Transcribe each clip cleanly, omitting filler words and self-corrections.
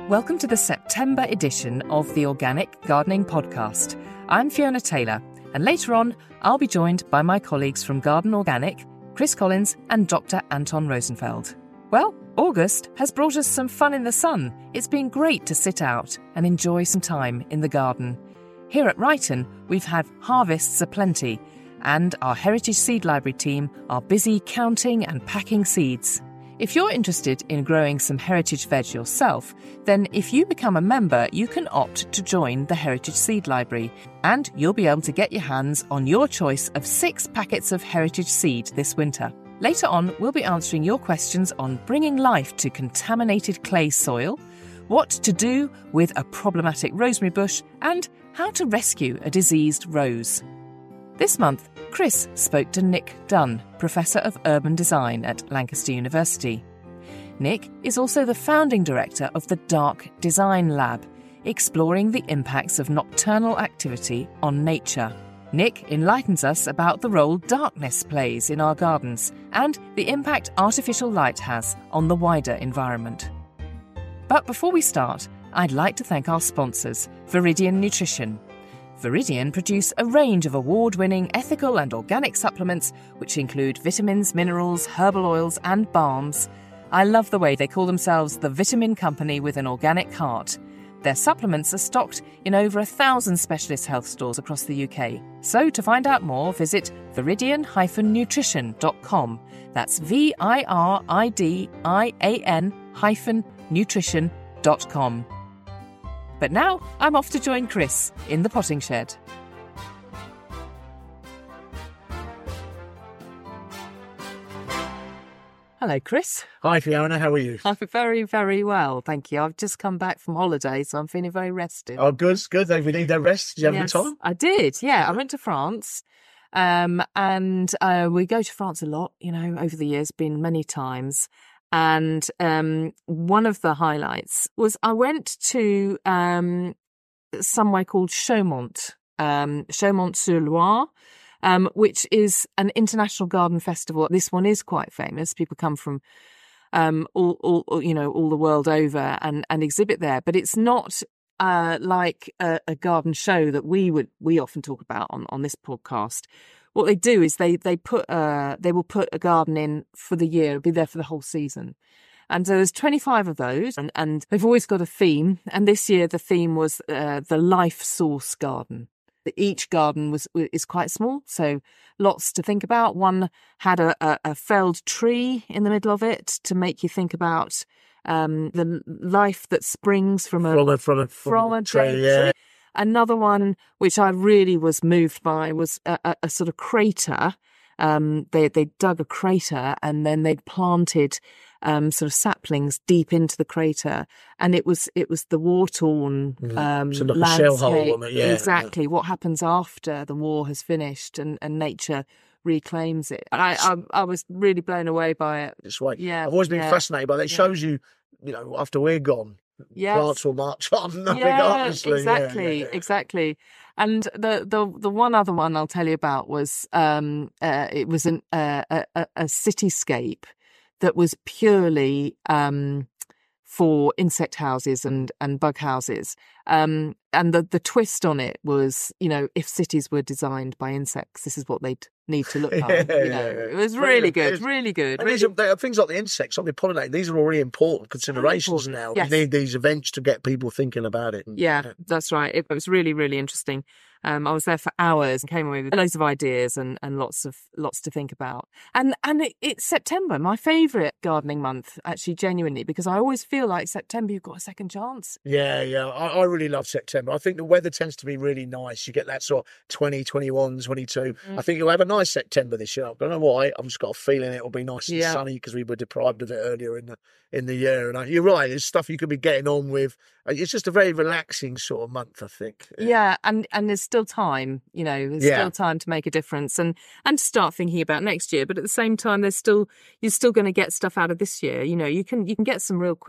Welcome to the September edition of the Organic Gardening Podcast. I'm Fiona Taylor, and later on, I'll be joined by my colleagues from Garden Organic, Chris Collins and Dr. Anton Rosenfeld. Well, August has brought us some fun in the sun. It's been great to sit out and enjoy some time in the garden. Here at Ryton, we've had harvests aplenty, and our Heritage Seed Library team are busy counting and packing seeds. If you're interested in growing some heritage veg yourself, then if you become a member, you can opt to join the Heritage Seed Library, and you'll be able to get your hands on your choice of 6 packets of heritage seed this winter. Later on, we'll be answering your questions on bringing life to contaminated clay soil, what to do with a problematic rosemary bush, and how to rescue a diseased rose. This month, Chris spoke to Nick Dunn, Professor of Urban Design at Lancaster University. Nick is also the founding director of the Dark Design Lab, exploring the impacts of nocturnal activity on nature. Nick enlightens us about the role darkness plays in our gardens and the impact artificial light has on the wider environment. But before we start, I'd like to thank our sponsors, Viridian Nutrition. Viridian produce a range of award-winning ethical and organic supplements which include vitamins, minerals, herbal oils and balms. I love the way they call themselves the vitamin company with an organic heart. Their supplements are stocked in over 1,000 specialist health stores across the UK. So to find out more, visit viridian-nutrition.com. That's VIRIDIAN-nutrition.com. But now I'm off to join Chris in the potting shed. Hello, Chris. Hi, Fiona. How are you? I'm very, very well, thank you. I've just come back from holiday, so I'm feeling very rested. Oh, good. They need their rest. Did you have a good time? I did, yeah. I went to France, and we go to France a lot, over the years, been many times. And one of the highlights was I went to somewhere called Chaumont, Chaumont-sur-Loire, which is an international garden festival. This one is quite famous. People come from all the world over and exhibit there. But it's not like a garden show that we often talk about on this podcast. What they do is they will put a garden in for the year, be there for the whole season. And so there's 25 of those, and they've always got a theme. And this year the theme was the Life Source Garden. Each garden is quite small, so lots to think about. One had a felled tree in the middle of it to make you think about the life that springs from a tree. Yeah. Another one, which I really was moved by, was a sort of crater. They dug a crater and then they planted sort of saplings deep into the crater, and it was the war-torn so like landscape. a shell hole on it, yeah. Exactly. Yeah. What happens after the war has finished and nature reclaims it. I was really blown away by it. It's right. Yeah, I've always been fascinated by that. It shows you, after we're gone, plants will march on regardlessly. Exactly. And the one other one I'll tell you about was it was a cityscape that was purely for insect houses and bug houses. And the twist on it was, if cities were designed by insects, this is what they'd need to look like. It was really good, really good. And these are things like the insects, like the pollinating, these are all really important considerations now. Yes. You need these events to get people thinking about it. That's right. It was really, really interesting. I was there for hours and came away with loads of ideas and lots to think about. And it's September, my favourite gardening month, actually, genuinely, because I always feel like September you've got a second chance. Yeah. I really love September. I think the weather tends to be really nice. You get that sort of 20, 21, 22. I think you'll have a nice September this year. I don't know why. I've just got a feeling it'll be nice and sunny because we were deprived of it earlier in the year. And you're right. It's stuff you could be getting on with. It's just a very relaxing sort of month, I think. Yeah, and there's still time, still time to make a difference and to start thinking about next year. But at the same time, you're still going to get stuff out of this year. You can get some real quick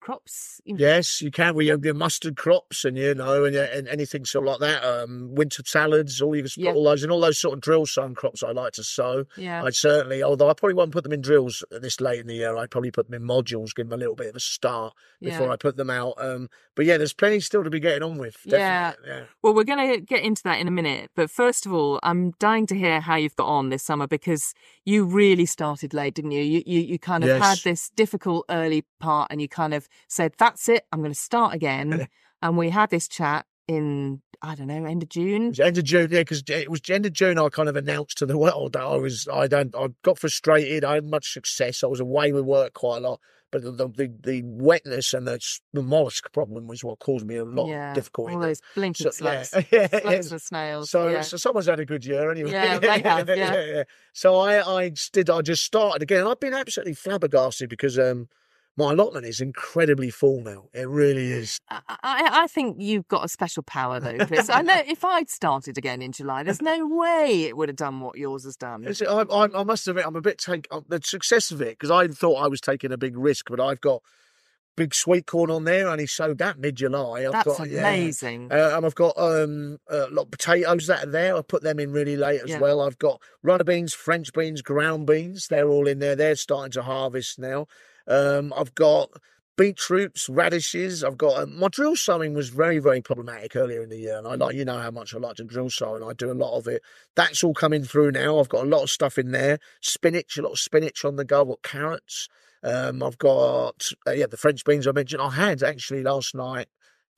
crops? Yes, you can. We have your mustard crops and, and anything sort of like that. Winter salads, all you can put all those, and all those sort of drill sown crops I like to sow. Yeah. I'd certainly, although I probably won't put them in drills this late in the year, I'd probably put them in modules, give them a little bit of a start before I put them out. But yeah, there's plenty still to be getting on with. Definitely. Yeah. Well, we're going to get into that in a minute. But first of all, I'm dying to hear how you've got on this summer, because you really started late, didn't you? You kind of had this difficult early part, and you kind of said, that's it, I'm going to start again. And we had this chat in, I don't know, end of June. It was end of June, yeah, because it was end of June. I kind of announced to the world that I got frustrated. I had much success. I was away with work quite a lot, but the wetness and the mollusk problem was what caused me a lot of difficulty. All those blinking slugs, slugs and snails. So someone's had a good year anyway. Yeah, they have. Yeah. So I just started again. I've been absolutely flabbergasted because my allotment is incredibly full now. It really is. I think you've got a special power, though, Chris. I know if I'd started again in July, there's no way it would have done what yours has done. I must admit, I'm a bit the success of it, because I thought I was taking a big risk, but I've got big sweet corn on there. I only sowed that mid-July. That's amazing. And I've got a lot of potatoes that are there. I put them in really late as well. I've got runner beans, French beans, ground beans. They're all in there. They're starting to harvest now. I've got beetroots, radishes. I've got my drill sowing was very, very problematic earlier in the year, and how much I like to drill sow, and I do a lot of it. That's all coming through now. I've got a lot of stuff in there. Spinach, a lot of spinach on the go. I've got carrots. I've got the French beans I mentioned. I had actually last night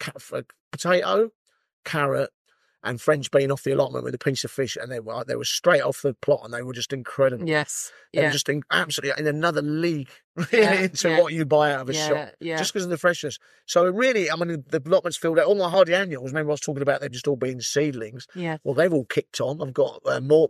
potato, carrot, and French bean off the allotment with a piece of fish, and they were straight off the plot, and they were just incredible. Yes, they were just absolutely in another league into what you buy out of a shop, just because of the freshness. So really, I mean, the allotment's filled out. All my hardy annuals. Remember, I was talking about them just all being seedlings. Yeah. Well, they've all kicked on. I've got more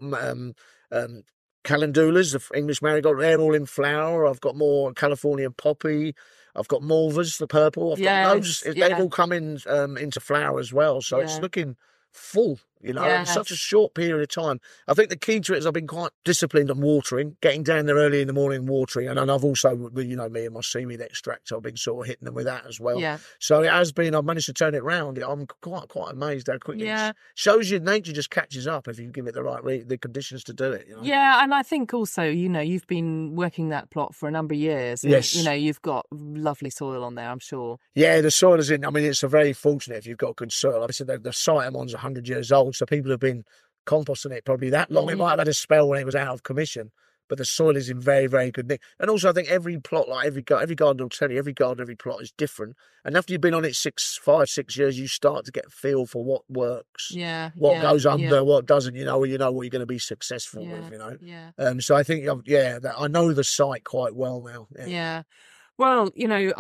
calendulas, the English marigold. They're all in flower. I've got more Californian poppy. I've got malvas, the purple. I've got those. They've all come in into flower as well. So it's looking full, in such a short period of time. I think the key to it is I've been quite disciplined on watering, getting down there early in the morning watering, and I've also, me and my seaweed extract, I've been sort of hitting them with that as well. Yeah. So it has been, I've managed to turn it round. I'm quite amazed how quickly it shows you nature just catches up if you give it the right the conditions to do it. Yeah, and I think also, you've been working that plot for a number of years. And, yes. You've got lovely soil on there, I'm sure. Yeah, the soil is it's a very fortunate if you've got good soil. Obviously, the site I'm on's 100 years old, so people have been composting it probably that long. It might have had a spell when it was out of commission, but the soil is in very, very good nick. And also, I think every plot, like every garden will tell you, every garden, every plot is different. And after you've been on it 5, 6 years, you start to get a feel for what works, what goes under, what doesn't. What you're going to be successful with. So I think, I know the site quite well now. Yeah. Well,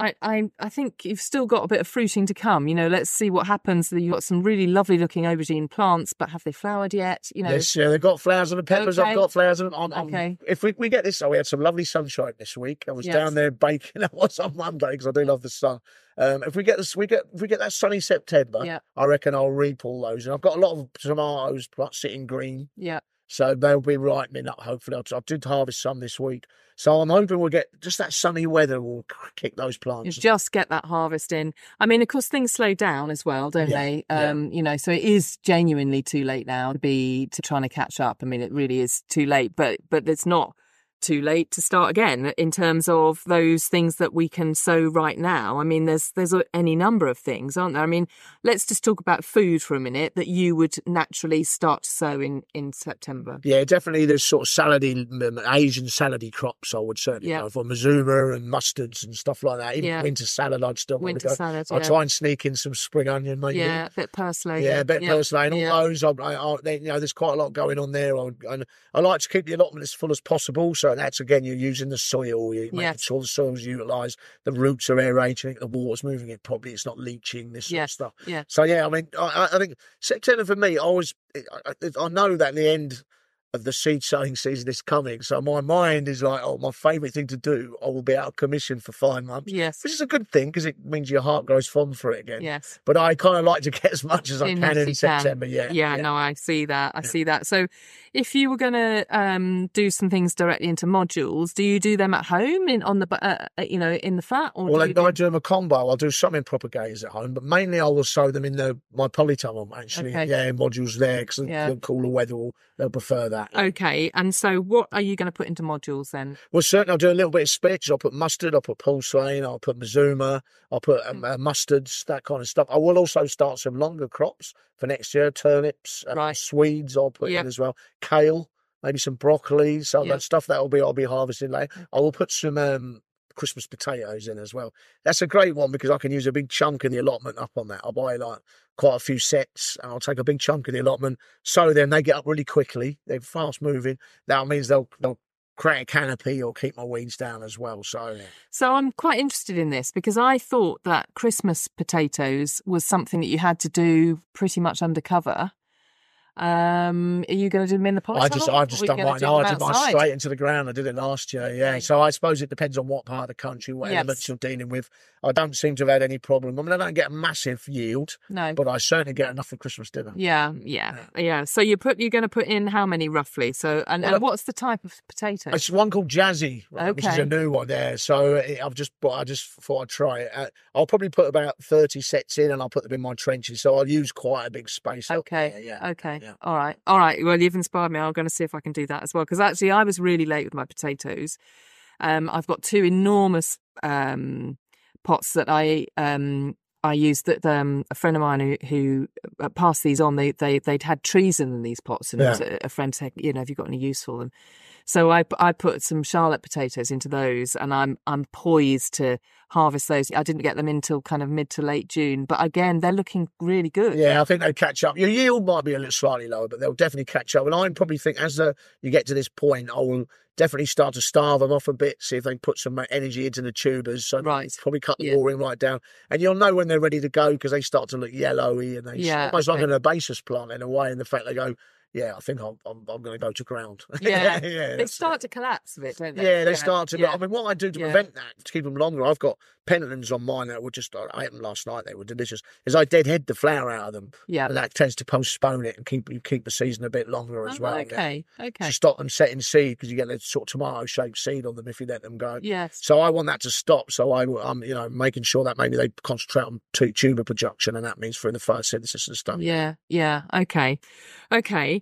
I think you've still got a bit of fruiting to come. Let's see what happens. You've got some really lovely looking aubergine plants, but have they flowered yet? Yes, they've got flowers on the peppers. Okay. I've got flowers on. Okay. If we get this, we had some lovely sunshine this week. I was down there baking. I was on Monday because I do love the sun. If we get that sunny September, I reckon I'll reap all those. And I've got a lot of tomatoes sitting green. Yeah. So they'll be ripening up, hopefully. I did harvest some this week. So I'm hoping we'll get just that sunny weather will kick those plants. You just get that harvest in. I mean, of course, things slow down as well, don't they? So it is genuinely too late now to trying to catch up. I mean, it really is too late, but it's not too late to start again in terms of those things that we can sow right now. I mean, there's any number of things, aren't there? I mean, let's just talk about food for a minute that you would naturally start to sow in September. Yeah, definitely. There's sort of Asian salady crops. I would certainly go for mazuma and mustards and stuff like that. Even winter salad, I'd still want to go. I'll try and sneak in some spring onion, maybe. Yeah, a bit parsley. Yeah, a bit parsley. And all those, there's quite a lot going on there. And I like to keep the allotment as full as possible. So that's, again, you're using the soil, you're making sure the soil's utilised, the roots are aerating, the water's moving it properly, it's not leaching, this sort of stuff. Yeah. So, I mean, I think September for me, I know that in the end, of the seed sowing season is coming. So my mind is like, oh, my favourite thing to do, I will be out of commission for 5 months. Yes. Which is a good thing because it means your heart grows fond for it again. Yes. But I kind of like to get as much as I can in September. Yeah. No, I see that. I see that. So if you were going to do some things directly into modules, do you do them at home in the flat? Or I do them a combo. I'll do some in propagators at home, but mainly I will sow them in my polytunnel, actually. Okay. Yeah, in modules there because the cooler weather, they'll prefer that. Okay, and so what are you going to put into modules then? Well, certainly I'll do a little bit of spitch. I'll put mustard, I'll put pulsane, I'll put mazuma, I'll put mustards, that kind of stuff. I will also start some longer crops for next year, turnips, Swedes I'll put in as well, kale, maybe some broccoli, so that stuff I'll be harvesting later. I will put some Christmas potatoes in as well. That's a great one because I can use a big chunk of the allotment up on that. I'll buy like quite a few sets and I'll take a big chunk of the allotment. So then they get up really quickly. They're fast moving. That means they'll create a canopy or keep my weeds down as well. So I'm quite interested in this because I thought that Christmas potatoes was something that you had to do pretty much undercover. Are you going to do them in the polytunnel? I've just done mine. No, I did mine straight into the ground. I did it last year. Yeah. Okay. So I suppose it depends on what part of the country, what elements you're dealing with. I don't seem to have had any problem. I mean, I don't get a massive yield, but I certainly get enough for Christmas dinner. Yeah. So you're going to put in how many roughly? So and what's the type of potato? It's one called Jazzy, which is a new one there. So I just thought I'd try it. I'll probably put about 30 sets in, and I'll put them in my trenches. So I'll use quite a big space. Okay. Yeah. All right. Well, you've inspired me. I'm going to see if I can do that as well. Because actually, I was really late with my potatoes. I've got 2 enormous pots that I used. That a friend of mine who passed these on. They'd had trees in these pots, and a friend said, have you got any use for them? So I put some Charlotte potatoes into those, and I'm poised to harvest those. I didn't get them until kind of mid to late June, but again, they're looking really good. Yeah, I think they catch up. Your yield might be a little slightly lower, but they'll definitely catch up. And I probably think as you get to this point, I will definitely start to starve them off a bit, see if they can put some energy into the tubers. So probably cut the watering right down. And you'll know when they're ready to go because they start to look yellowy and they almost like an herbaceous plant in a way, in the fact they go, I think I'm going to go to ground. They start to collapse a bit, don't they? Yeah, they start to. I mean, what I do to prevent that, to keep them longer, I've got pendulums on mine that were I ate them last night, they were delicious, is I deadhead the flower out of them. Yeah. And that tends to postpone it and keep the season a bit longer as well. Okay. To stop them setting seed, because you get that sort of tomato-shaped seed on them if you let them go. Yes. So I want that to stop. So I'm making sure that maybe they concentrate on tuber production, and that means through the photosynthesis and stuff. Yeah. Okay.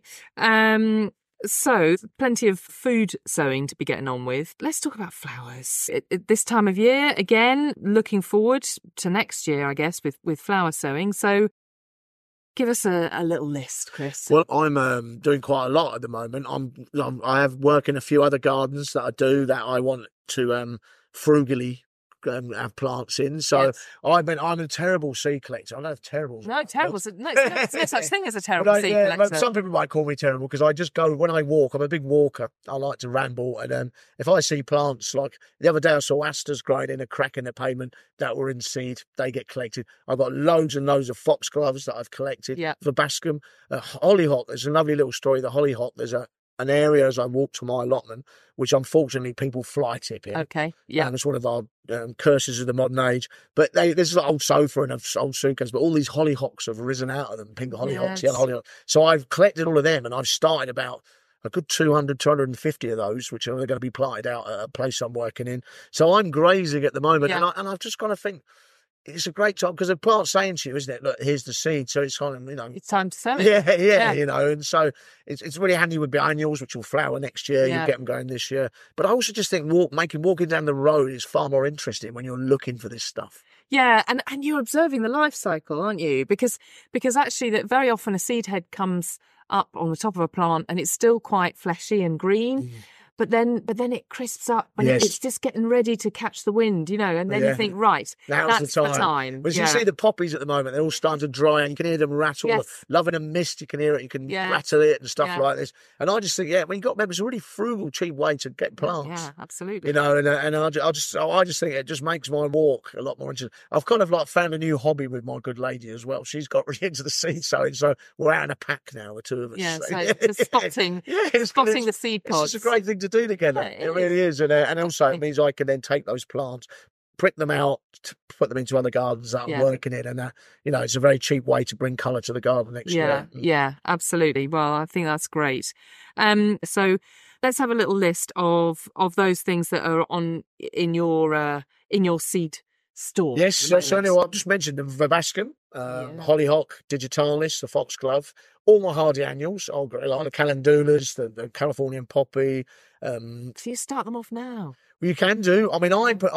So plenty of food sowing to be getting on with. Let's talk about flowers. This time of year, again, looking forward to next year, I guess, with flower sowing. So give us a little list, Chris. Well, I'm doing quite a lot at the moment. I have work in a few other gardens that I do that I want to frugally have plants in. So I'm a terrible seed collector. I know terrible. No, terrible. There's no such thing as a terrible seed collector. Some people might call me terrible because I just go, when I walk, I'm a big walker. I like to ramble. And if I see plants, like the other day I saw asters growing in a crack in the pavement that were in seed, they get collected. I've got loads and loads of foxgloves that I've collected. For Bascom. Hollyhock, there's a lovely little story. The hollyhock, there's an area as I walk to my allotment, which unfortunately people fly tip in. Okay, yeah. And it's one of our curses of the modern age. But this is an old sofa and an old suitcase, but all these hollyhocks have risen out of them, pink hollyhocks, yellow hollyhocks. So I've collected all of them, and I've started about a good 200, 250 of those, which are going to be planted out at a place I'm working in. So I'm grazing at the moment, and I've just got to think, it's a great time because the plant's saying to you, isn't it? Look, here's the seed. So it's kind of, it's time to sow it. Yeah. And so it's really handy with biennials, which will flower next year. You'll get them going this year. But I also just think walking down the road is far more interesting when you're looking for this stuff. Yeah, and you're observing the life cycle, aren't you? Because actually that very often a seed head comes up on the top of a plant and it's still quite fleshy and green. but then it crisps up when it's just getting ready to catch the wind, and then you think, right, that's the time. But you see the poppies at the moment, they're all starting to dry and you can hear them rattle. Yes. Loving a mist, you can hear it, you can rattle it and stuff like this. And I just think, when you've got it's a really frugal, cheap way to get plants. Yeah, absolutely. And I just think it just makes my walk a lot more interesting. I've kind of like found a new hobby with my good lady as well. She's got really into the seed sowing, so we're out in a pack now, the two of us. Yeah, so just spotting the seed pods. It's a great thing to do together. It really is. And also it means I can then take those plants, prick them out, put them into other gardens that I'm working in, and it's a very cheap way to bring colour to the garden next year. Yeah, absolutely. Well, I think that's great. So let's have a little list of those things that are in your seed store. Yes, so anyway, I've just mentioned the Verbascum, Hollyhock, Digitalis, the Foxglove, all my hardy annuals, like the Calendulas, the Californian poppy. So you start them off now. You can do. I mean,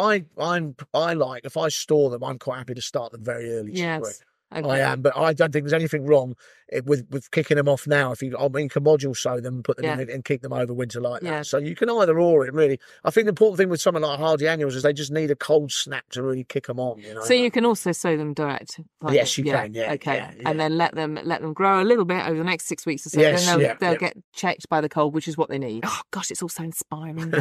I like, if I store them, I'm quite happy to start them very early. Yes. Okay. I am, but I don't think there's anything wrong with kicking them off now. Can module sow them, put them in it and keep them over winter like that. So you can either or it really. I think the important thing with something like hardy annuals is they just need a cold snap to really kick them on. So you can also sow them direct. Yes, you can. Yeah. Okay. Yeah. And then let them grow a little bit over the next 6 weeks or so. Yes, then they'll get checked by the cold, which is what they need. Oh gosh, it's all so inspiring.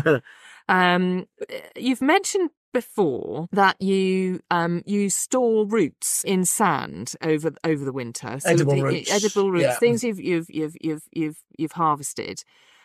You've mentioned before that you store roots in sand over the winter. So edible roots, things you've harvested.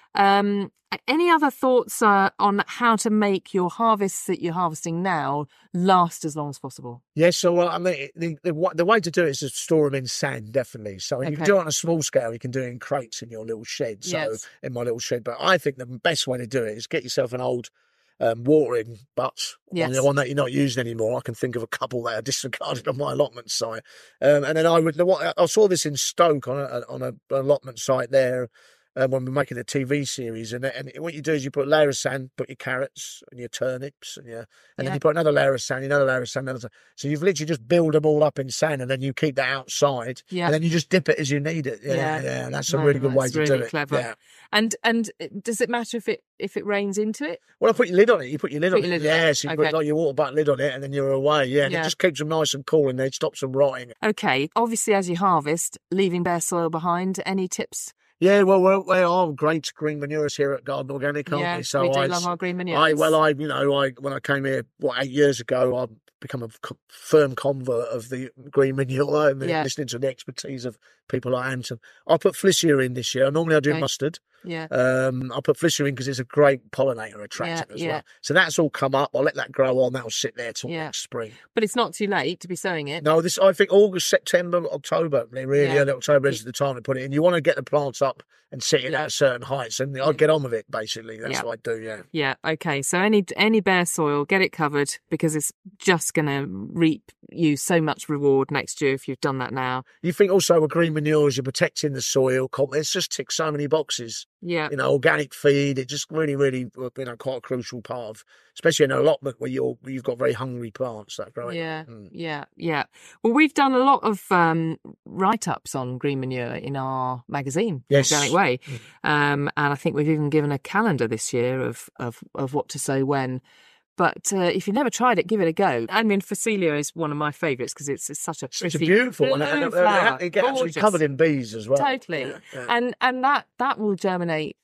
Any other thoughts on how to make your harvests that you're harvesting now last as long as possible? Yes, so I mean the way to do it is to store them in sand, definitely. So you can do it on a small scale. You can do it in crates in your little shed. So in my little shed, but I think the best way to do it is get yourself an old watering butts, the one that you're not using anymore. I can think of a couple that are disregarded on my allotment site, and then I saw this in Stoke on an allotment site there. When we're making a TV series, and what you do is you put a layer of sand, put your carrots and your turnips, and then you put another layer of sand, another layer of sand, another. So you've literally just build them all up in sand, and then you keep that outside, and then you just dip it as you need it. Yeah, that's a really good way to do it. Clever. Yeah. And does it matter if it rains into it? Well, I put your lid on it. You put your lid on it. Yes, you put like your water butt lid on it, and then you're away. Yeah, and it just keeps them nice and cool, and it stops them rotting. Okay, obviously, as you harvest, leaving bare soil behind. Any tips? Yeah, well, we are great green manures here at Garden Organic, aren't we? So we do love our green manures. When I came here 8 years ago, I've become a firm convert of the green manure and listening to the expertise of people like Anton. I put Flissia in this year. Normally I do mustard. Yeah. I put Flissia in because it's a great pollinator attractant as well. So that's all come up. I'll let that grow on. That'll sit there till next spring. But it's not too late to be sowing it. No, I think August, September, October. Really early October is the time to put it in. You want to get the plants up and sit it at certain heights, and I'll get on with it. Basically, that's what I do. Yeah. Yeah. Okay. So any bare soil, get it covered because it's just going to reap you so much reward next year if you've done that now. You think also with green manures, you're protecting the soil. It's just ticks so many boxes. Yeah. Organic feed. It just really, really, quite a crucial part of, especially in an allotment where you've got very hungry plants that grow. Yeah. Well, we've done a lot of write-ups on green manure in our magazine, Organic Way, and I think we've even given a calendar this year of what to sow when. But if you've never tried it, give it a go. I mean, Phacelia is one of my favourites because it's such a pretty, it's beautiful flower. It gets actually covered in bees as well. Totally, and that will germinate.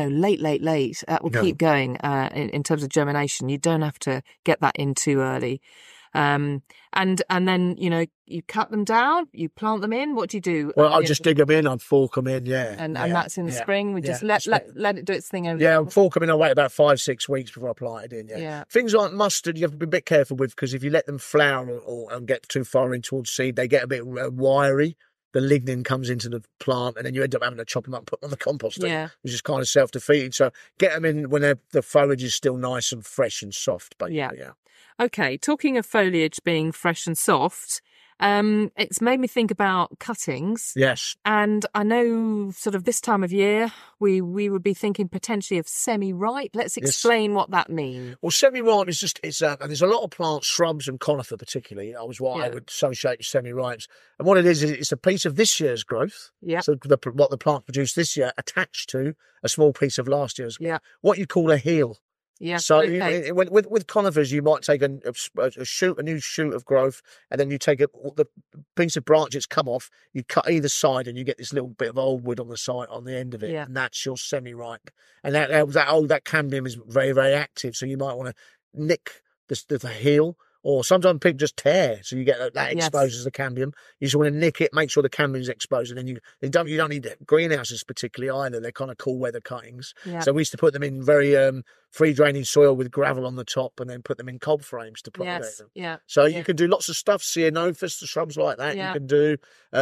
Late. That will keep going in terms of germination. You don't have to get that in too early. And then you cut them down, you plant them in. What do you do? Well, I'll just dig them in, I'd fork them in, and that's in the spring. We just let it do its thing over. I'll fork them in. I'll wait about 5-6 weeks before I plant it in. Things like mustard, you have to be a bit careful with because if you let them flower and get too far in towards seed, they get a bit wiry. The lignin comes into the plant, and then you end up having to chop them up and put them on the composting, which is kind of self-defeating. So get them in when the foliage is still nice and fresh and soft. Basically. Okay, talking of foliage being fresh and soft, It's made me think about cuttings. Yes. And I know sort of this time of year, we would be thinking potentially of semi-ripe. Let's explain what that means. Well, semi-ripe is just, there's a lot of plants, shrubs and conifer particularly, I would associate with semi-ripes. And what it is it's a piece of this year's growth. Yeah. So what the plant produced this year attached to a small piece of last year's. Yeah. What you call a heel. Yeah. So with conifers, you might take a new shoot of growth, and then you take the piece of branch that's come off, you cut either side, and you get this little bit of old wood on the side, on the end of it, and that's your semi-ripe. And that cambium is very, very active, so you might want to nick the heel. Or sometimes people just tear, so you get that exposes the cambium. You just want to nick it, make sure the cambium's exposed, and then you don't need greenhouses particularly either. They're kind of cool weather cuttings. Yeah. So we used to put them in very free draining soil with gravel on the top, and then put them in cob frames to propagate them. Yeah. So you can do lots of stuff. Ceanothus, the shrubs like that. Yeah. You can do,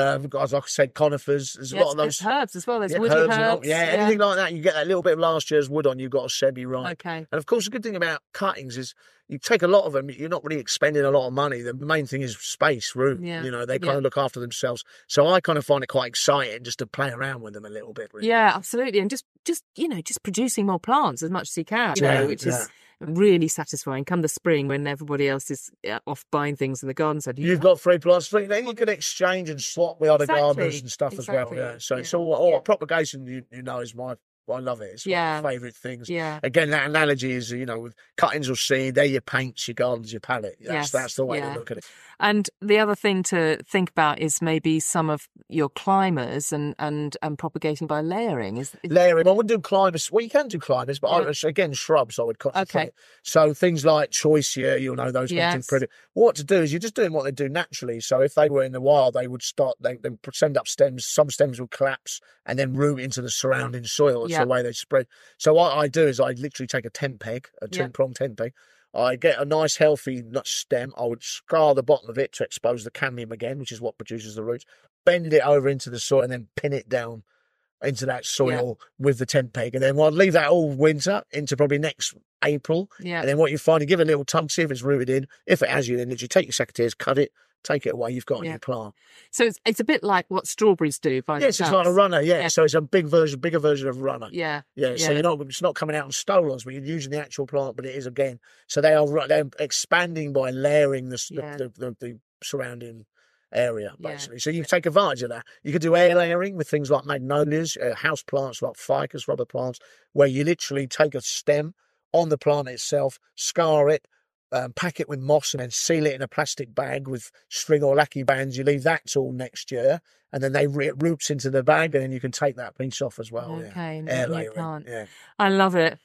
as I said, conifers. There's a lot of those herbs as well. There's woody herbs. Anything like that. You get that little bit of last year's wood on. You've got a semi-ripe. Okay. And of course, the good thing about cuttings is, you take a lot of them, you're not really expending a lot of money. The main thing is space, room. Yeah. They kind of look after themselves. So I kind of find it quite exciting just to play around with them a little bit. Really. Yeah, absolutely. And just producing more plants as much as you can, which is really satisfying come the spring when everybody else is off buying things in the garden centre. You've got free plants, then you can exchange and swap with other gardeners and stuff as well. Yeah. So it's all propagation, is I love it. It's one of my favourite things. Yeah. Again, that analogy is, with cuttings or seed, they're your paints, your gardens, your palette. That's the way to look at it. And the other thing to think about is maybe some of your climbers and propagating by layering. Layering. I wouldn't do climbers. Well, you can do climbers, but again, shrubs I would concentrate. Okay. So things like choicea, those things. What to do is you're just doing what they do naturally. So if they were in the wild, they would they send up stems. Some stems would collapse and then root into the surrounding soil. It's the way they spread. So what I do is I literally take a tent peg, a two-pronged tent peg. I get a nice healthy nut stem. I would scar the bottom of it to expose the cambium again, which is what produces the roots. Bend it over into the soil and then pin it down into that soil with the tent peg. And then I'd leave that all winter into probably next April. Yeah. And then what you find, you give it a little tug, see if it's rooted in. If it has, you then literally take your secateurs, cut it, take it away, you've got a new plant. So it's a bit like what strawberries do. Yes, it's like a runner, So it's a bigger version of runner. Yeah. So it's not coming out in stolons, but you're using the actual plant, but it is again. So they're expanding by layering the surrounding area, basically. So you take advantage of that. You could do air layering with things like magnolias, house plants like ficus, rubber plants, where you literally take a stem on the plant itself, scar it, pack it with moss and then seal it in a plastic bag with string or lackey bands. You leave that till next year, and then it roots into the bag, and then you can take that piece off as well. Okay, air layering. I love it.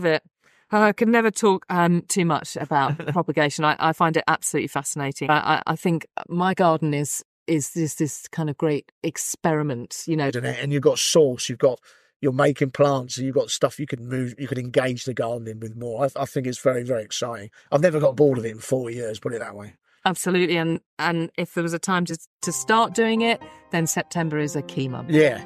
I could never talk too much about propagation. I find it absolutely fascinating. I think my garden is this kind of great experiment, And you've got source, you're making plants, and you've got stuff you can move, you can engage the garden in with more. I think it's very, very exciting. I've never got bored of it in 40 years, put it that way. Absolutely. And if there was a time to start doing it, then September is a key month. Yeah.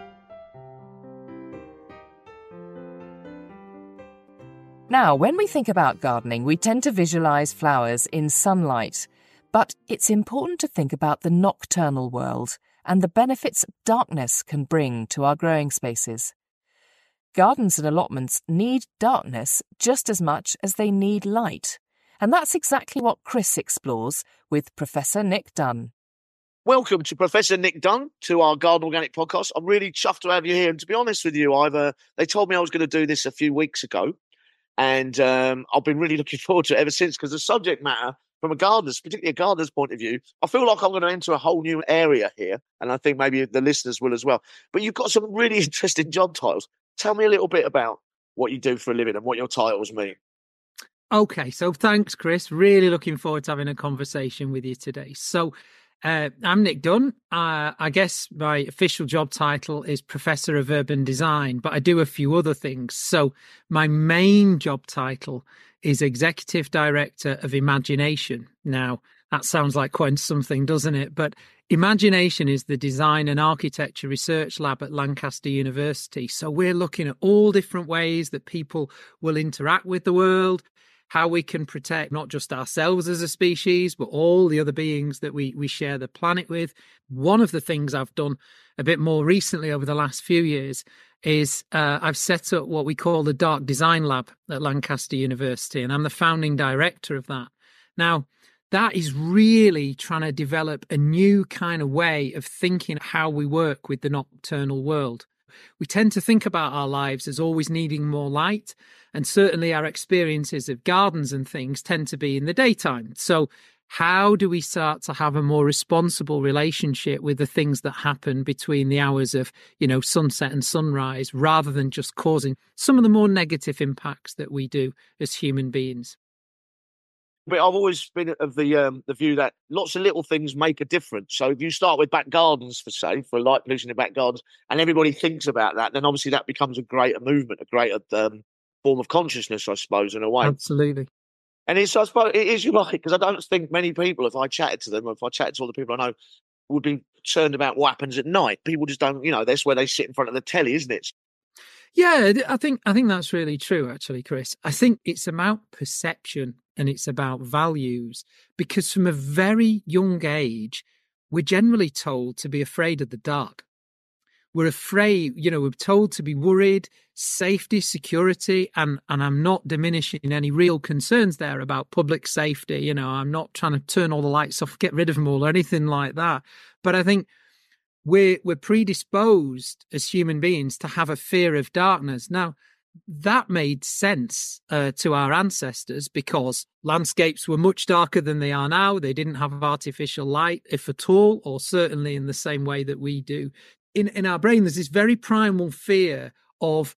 Now, when we think about gardening, we tend to visualise flowers in sunlight. But it's important to think about the nocturnal world and the benefits darkness can bring to our growing spaces. Gardens and allotments need darkness just as much as they need light. And that's exactly what Chris explores with Professor Nick Dunn. Welcome to Professor Nick Dunn to our Garden Organic podcast. I'm really chuffed to have you here. And to be honest with you, they told me I was going to do this a few weeks ago. And I've been really looking forward to it ever since, because the subject matter, from a gardener's, particularly a gardener's point of view, I feel like I'm going to enter a whole new area here. And I think maybe the listeners will as well. But you've got some really interesting job titles. Tell me a little bit about what you do for a living and what your titles mean. Okay, so thanks, Chris. Really looking forward to having a conversation with you today. So I'm Nick Dunn. I guess my official job title is Professor of Urban Design, but I do a few other things. So my main job title is Executive Director of Imagination. Now, that sounds like quite something, doesn't it? But Imagination is the Design and Architecture Research Lab at Lancaster University. So we're looking at all different ways that people will interact with the world, how we can protect not just ourselves as a species, but all the other beings that we share the planet with. One of the things I've done a bit more recently over the last few years is I've set up what we call the Dark Design Lab at Lancaster University, and I'm the founding director of that. Now, that is really trying to develop a new kind of way of thinking how we work with the nocturnal world. We tend to think about our lives as always needing more light, and certainly our experiences of gardens and things tend to be in the daytime. So how do we start to have a more responsible relationship with the things that happen between the hours of, sunset and sunrise, rather than just causing some of the more negative impacts that we do as human beings? But I've always been of the view that lots of little things make a difference. So if you start with back gardens, for light pollution in back gardens, and everybody thinks about that, then obviously that becomes a greater movement, a greater form of consciousness, I suppose, in a way. Absolutely. And I suppose it is, you're right, because I don't think many people, if I chatted to them, or if I chatted to all the people I know, would be concerned about what happens at night. People just don't, that's where they sit in front of the telly, isn't it? Yeah, I think that's really true, actually, Chris. I think it's about perception and it's about values, because from a very young age, we're generally told to be afraid of the dark. We're afraid, we're told to be worried, safety, security, and I'm not diminishing any real concerns there about public safety. I'm not trying to turn all the lights off, get rid of them all or anything like that. But I think we're predisposed as human beings to have a fear of darkness. Now, that made sense to our ancestors because landscapes were much darker than they are now. They didn't have artificial light, if at all, or certainly in the same way that we do. In our brain, there's this very primal fear of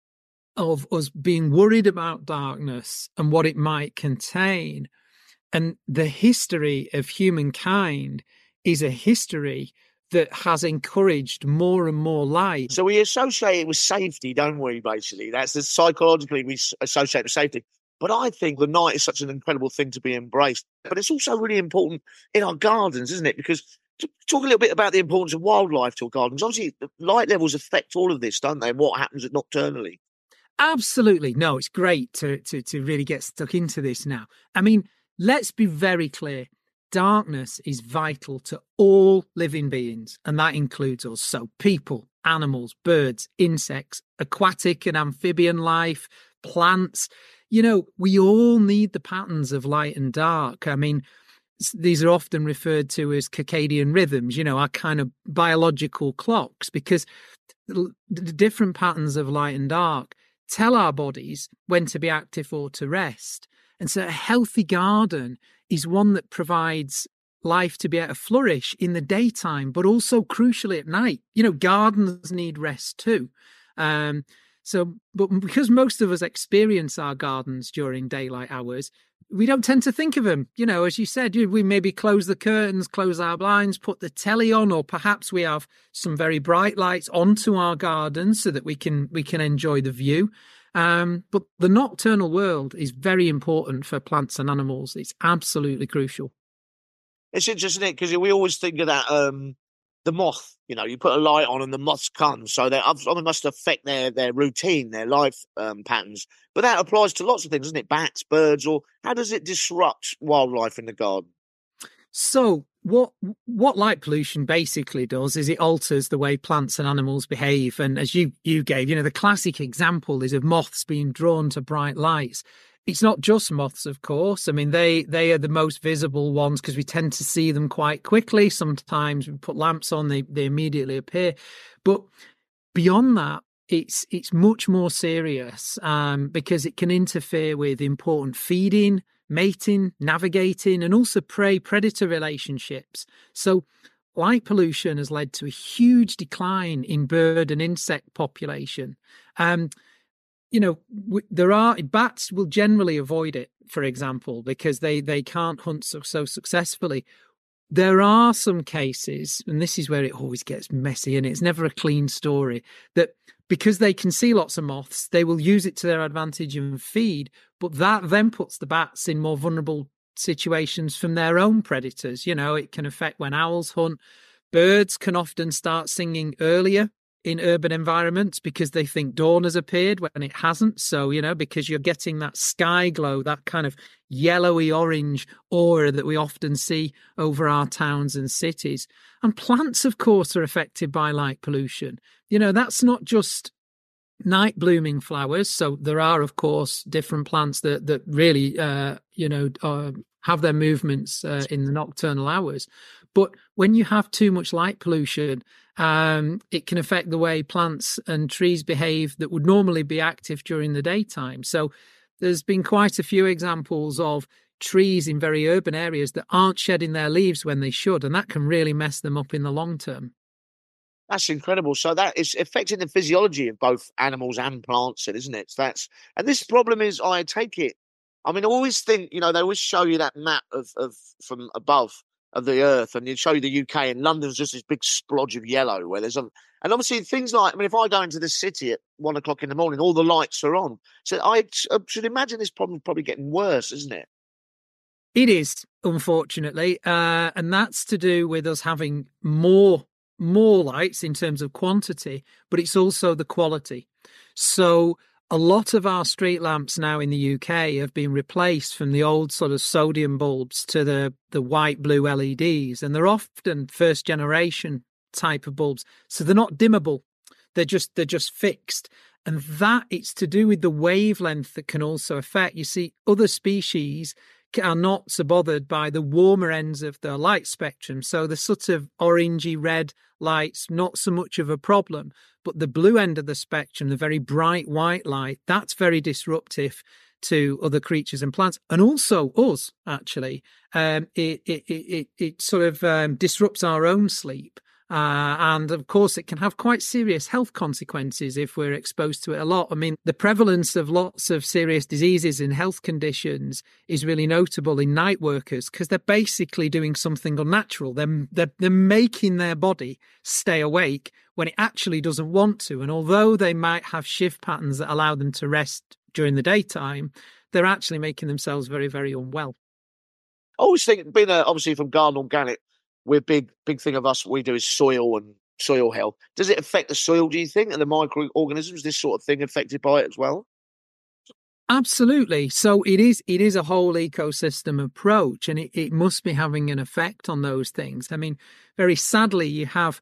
us being worried about darkness and what it might contain. And the history of humankind is a history that has encouraged more and more light. So we associate it with safety, don't we, basically? That's psychologically we associate with safety. But I think the night is such an incredible thing to be embraced. But it's also really important in our gardens, isn't it? Because to talk a little bit about the importance of wildlife to our gardens. Obviously, the light levels affect all of this, don't they? And what happens nocturnally. Absolutely. No, it's great to really get stuck into this now. I mean, let's be very clear. Darkness is vital to all living beings, and that includes us. So people, animals, birds, insects, aquatic and amphibian life, plants. We all need the patterns of light and dark. I mean, these are often referred to as circadian rhythms, our kind of biological clocks, because the different patterns of light and dark tell our bodies when to be active or to rest. And so a healthy garden is one that provides life to be able to flourish in the daytime, but also crucially at night. Gardens need rest too. But because most of us experience our gardens during daylight hours, we don't tend to think of them. As you said, we maybe close the curtains, close our blinds, put the telly on, or perhaps we have some very bright lights onto our gardens so that we can enjoy the view. But the nocturnal world is very important for plants and animals. It's absolutely crucial. It's interesting, because we always think of that, the moth, you put a light on and the moths come. So they must affect their routine, their life patterns. But that applies to lots of things, doesn't it? Bats, birds, or how does it disrupt wildlife in the garden? So what light pollution basically does is it alters the way plants and animals behave. And as you gave, the classic example is of moths being drawn to bright lights. It's not just moths, of course. I mean, they are the most visible ones because we tend to see them quite quickly. Sometimes we put lamps on, they immediately appear. But beyond that, it's much more serious because it can interfere with important feeding, mating, navigating, and also prey-predator relationships. So light pollution has led to a huge decline in bird and insect population. Bats will generally avoid it, for example, because they can't hunt so successfully. There are some cases, and this is where it always gets messy, and it's never a clean story, that because they can see lots of moths, they will use it to their advantage and feed, but that then puts the bats in more vulnerable situations from their own predators. It can affect when owls hunt. Birds can often start singing earlier in urban environments because they think dawn has appeared when it hasn't. So, because you're getting that sky glow, that kind of yellowy orange aura that we often see over our towns and cities. And plants, of course, are affected by light pollution. That's not just night blooming flowers. So there are, of course, different plants that really, have their movements in the nocturnal hours. But when you have too much light pollution, it can affect the way plants and trees behave that would normally be active during the daytime. So there's been quite a few examples of trees in very urban areas that aren't shedding their leaves when they should, and that can really mess them up in the long term. That's incredible. So that is affecting the physiology of both animals and plants, isn't it? And this problem is, I take it, I always think, they always show you that map of from above of the earth, and you show you the UK, and London's just this big splodge of yellow where there's and obviously things like, if I go into the city at 1 o'clock in the morning, all the lights are on. So I should imagine this problem probably getting worse, isn't it? It is, unfortunately, and that's to do with us having more lights in terms of quantity, but it's also the quality. So a lot of our street lamps now in the UK have been replaced from the old sort of sodium bulbs to the white blue LEDs, and they're often first generation type of bulbs. So they're not dimmable. They're just fixed. And that it's to do with the wavelength that can also affect. You see, other species are not so bothered by the warmer ends of the light spectrum. So the sort of orangey red lights, not so much of a problem. But the blue end of the spectrum, the very bright white light, that's very disruptive to other creatures and plants, and also us, actually. It sort of disrupts our own sleep. And of course, it can have quite serious health consequences if we're exposed to it a lot. The prevalence of lots of serious diseases and health conditions is really notable in night workers because they're basically doing something unnatural. They're making their body stay awake when it actually doesn't want to. And although they might have shift patterns that allow them to rest during the daytime, they're actually making themselves very, very unwell. I always think, being obviously from Garden Organic, we're big thing of us, what we do is soil and soil health. Does it affect the soil, do you think, and the microorganisms, this sort of thing, affected by it as well? Absolutely. So it is a whole ecosystem approach, and it must be having an effect on those things. Very sadly, you have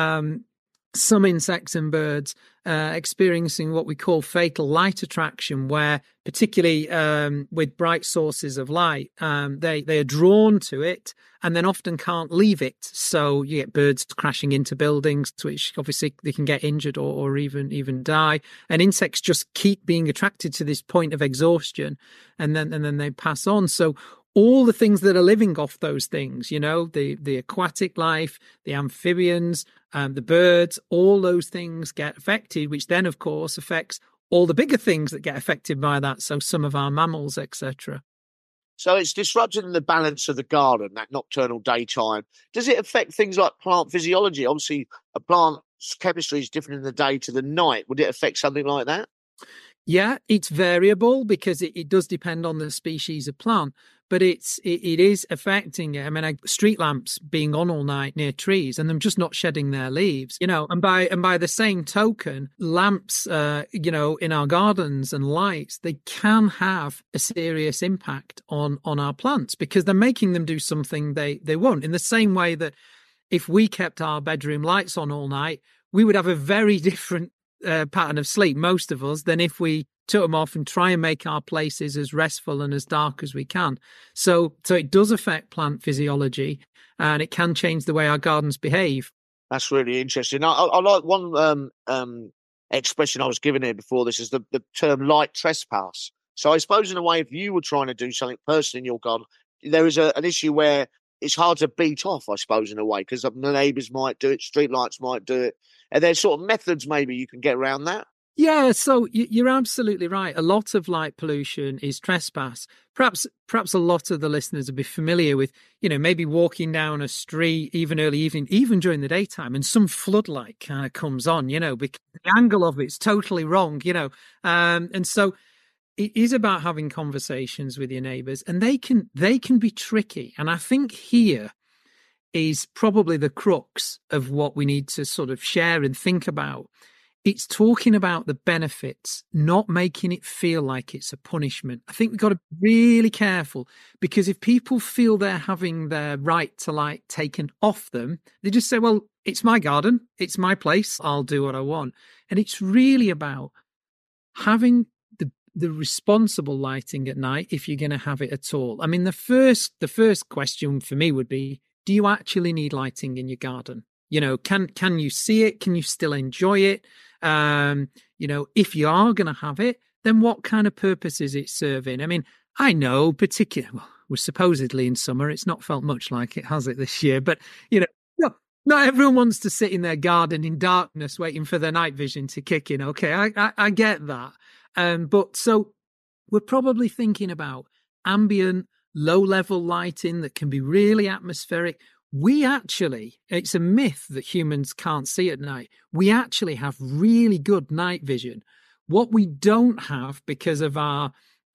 some insects and birds experiencing what we call fatal light attraction, where particularly with bright sources of light, they are drawn to it and then often can't leave it. So you get birds crashing into buildings, which obviously they can get injured or even die. And insects just keep being attracted to this point of exhaustion, and then they pass on. So all the things that are living off those things, the aquatic life, the amphibians, the birds, all those things get affected, which then, of course, affects all the bigger things that get affected by that. So some of our mammals, etc. So it's disrupting the balance of the garden, that nocturnal daytime. Does it affect things like plant physiology? Obviously, a plant's chemistry is different in the day to the night. Would it affect something like that? Yeah, it's variable because it does depend on the species of plant, but it is affecting it. Street lamps being on all night near trees and them just not shedding their leaves, and by the same token, lamps, in our gardens and lights, they can have a serious impact on our plants because they're making them do something they won't. In the same way that if we kept our bedroom lights on all night, we would have a very different pattern of sleep, most of us, than if we took them off and try and make our places as restful and as dark as we can. So it does affect plant physiology, and it can change the way our gardens behave. That's really interesting. I like one expression I was given here before this is the term light trespass. So I suppose in a way, if you were trying to do something personally in your garden, there is an issue where it's hard to beat off, I suppose, in a way, because the neighbours might do it, streetlights might do it. And there's sort of methods maybe you can get around that. Yeah, so you're absolutely right. A lot of light pollution is trespass. Perhaps a lot of the listeners will be familiar with, maybe walking down a street, even early evening, even during the daytime, and some floodlight kind of comes on, because the angle of it's totally wrong, and so it is about having conversations with your neighbours, and they can be tricky. And I think here is probably the crux of what we need to sort of share and think about. It's talking about the benefits, not making it feel like it's a punishment. I think we've got to be really careful, because if people feel they're having their right to light taken off them, they just say, well, it's my garden, it's my place, I'll do what I want. And it's really about having the responsible lighting at night, if you're going to have it at all. I mean, the first question for me would be, do you actually need lighting in your garden? You know, can you see it? Can you still enjoy it? You know, if you are going to have it, then what kind of purpose is it serving? I mean, I know well, we're supposedly in summer. It's not felt much like it, has it, this year? But, you know, not everyone wants to sit in their garden in darkness waiting for their night vision to kick in. Okay, I get that. But so we're probably thinking about ambient, low-level lighting that can be really atmospheric. It's a myth that humans can't see at night. We actually have really good night vision. What we don't have, because of our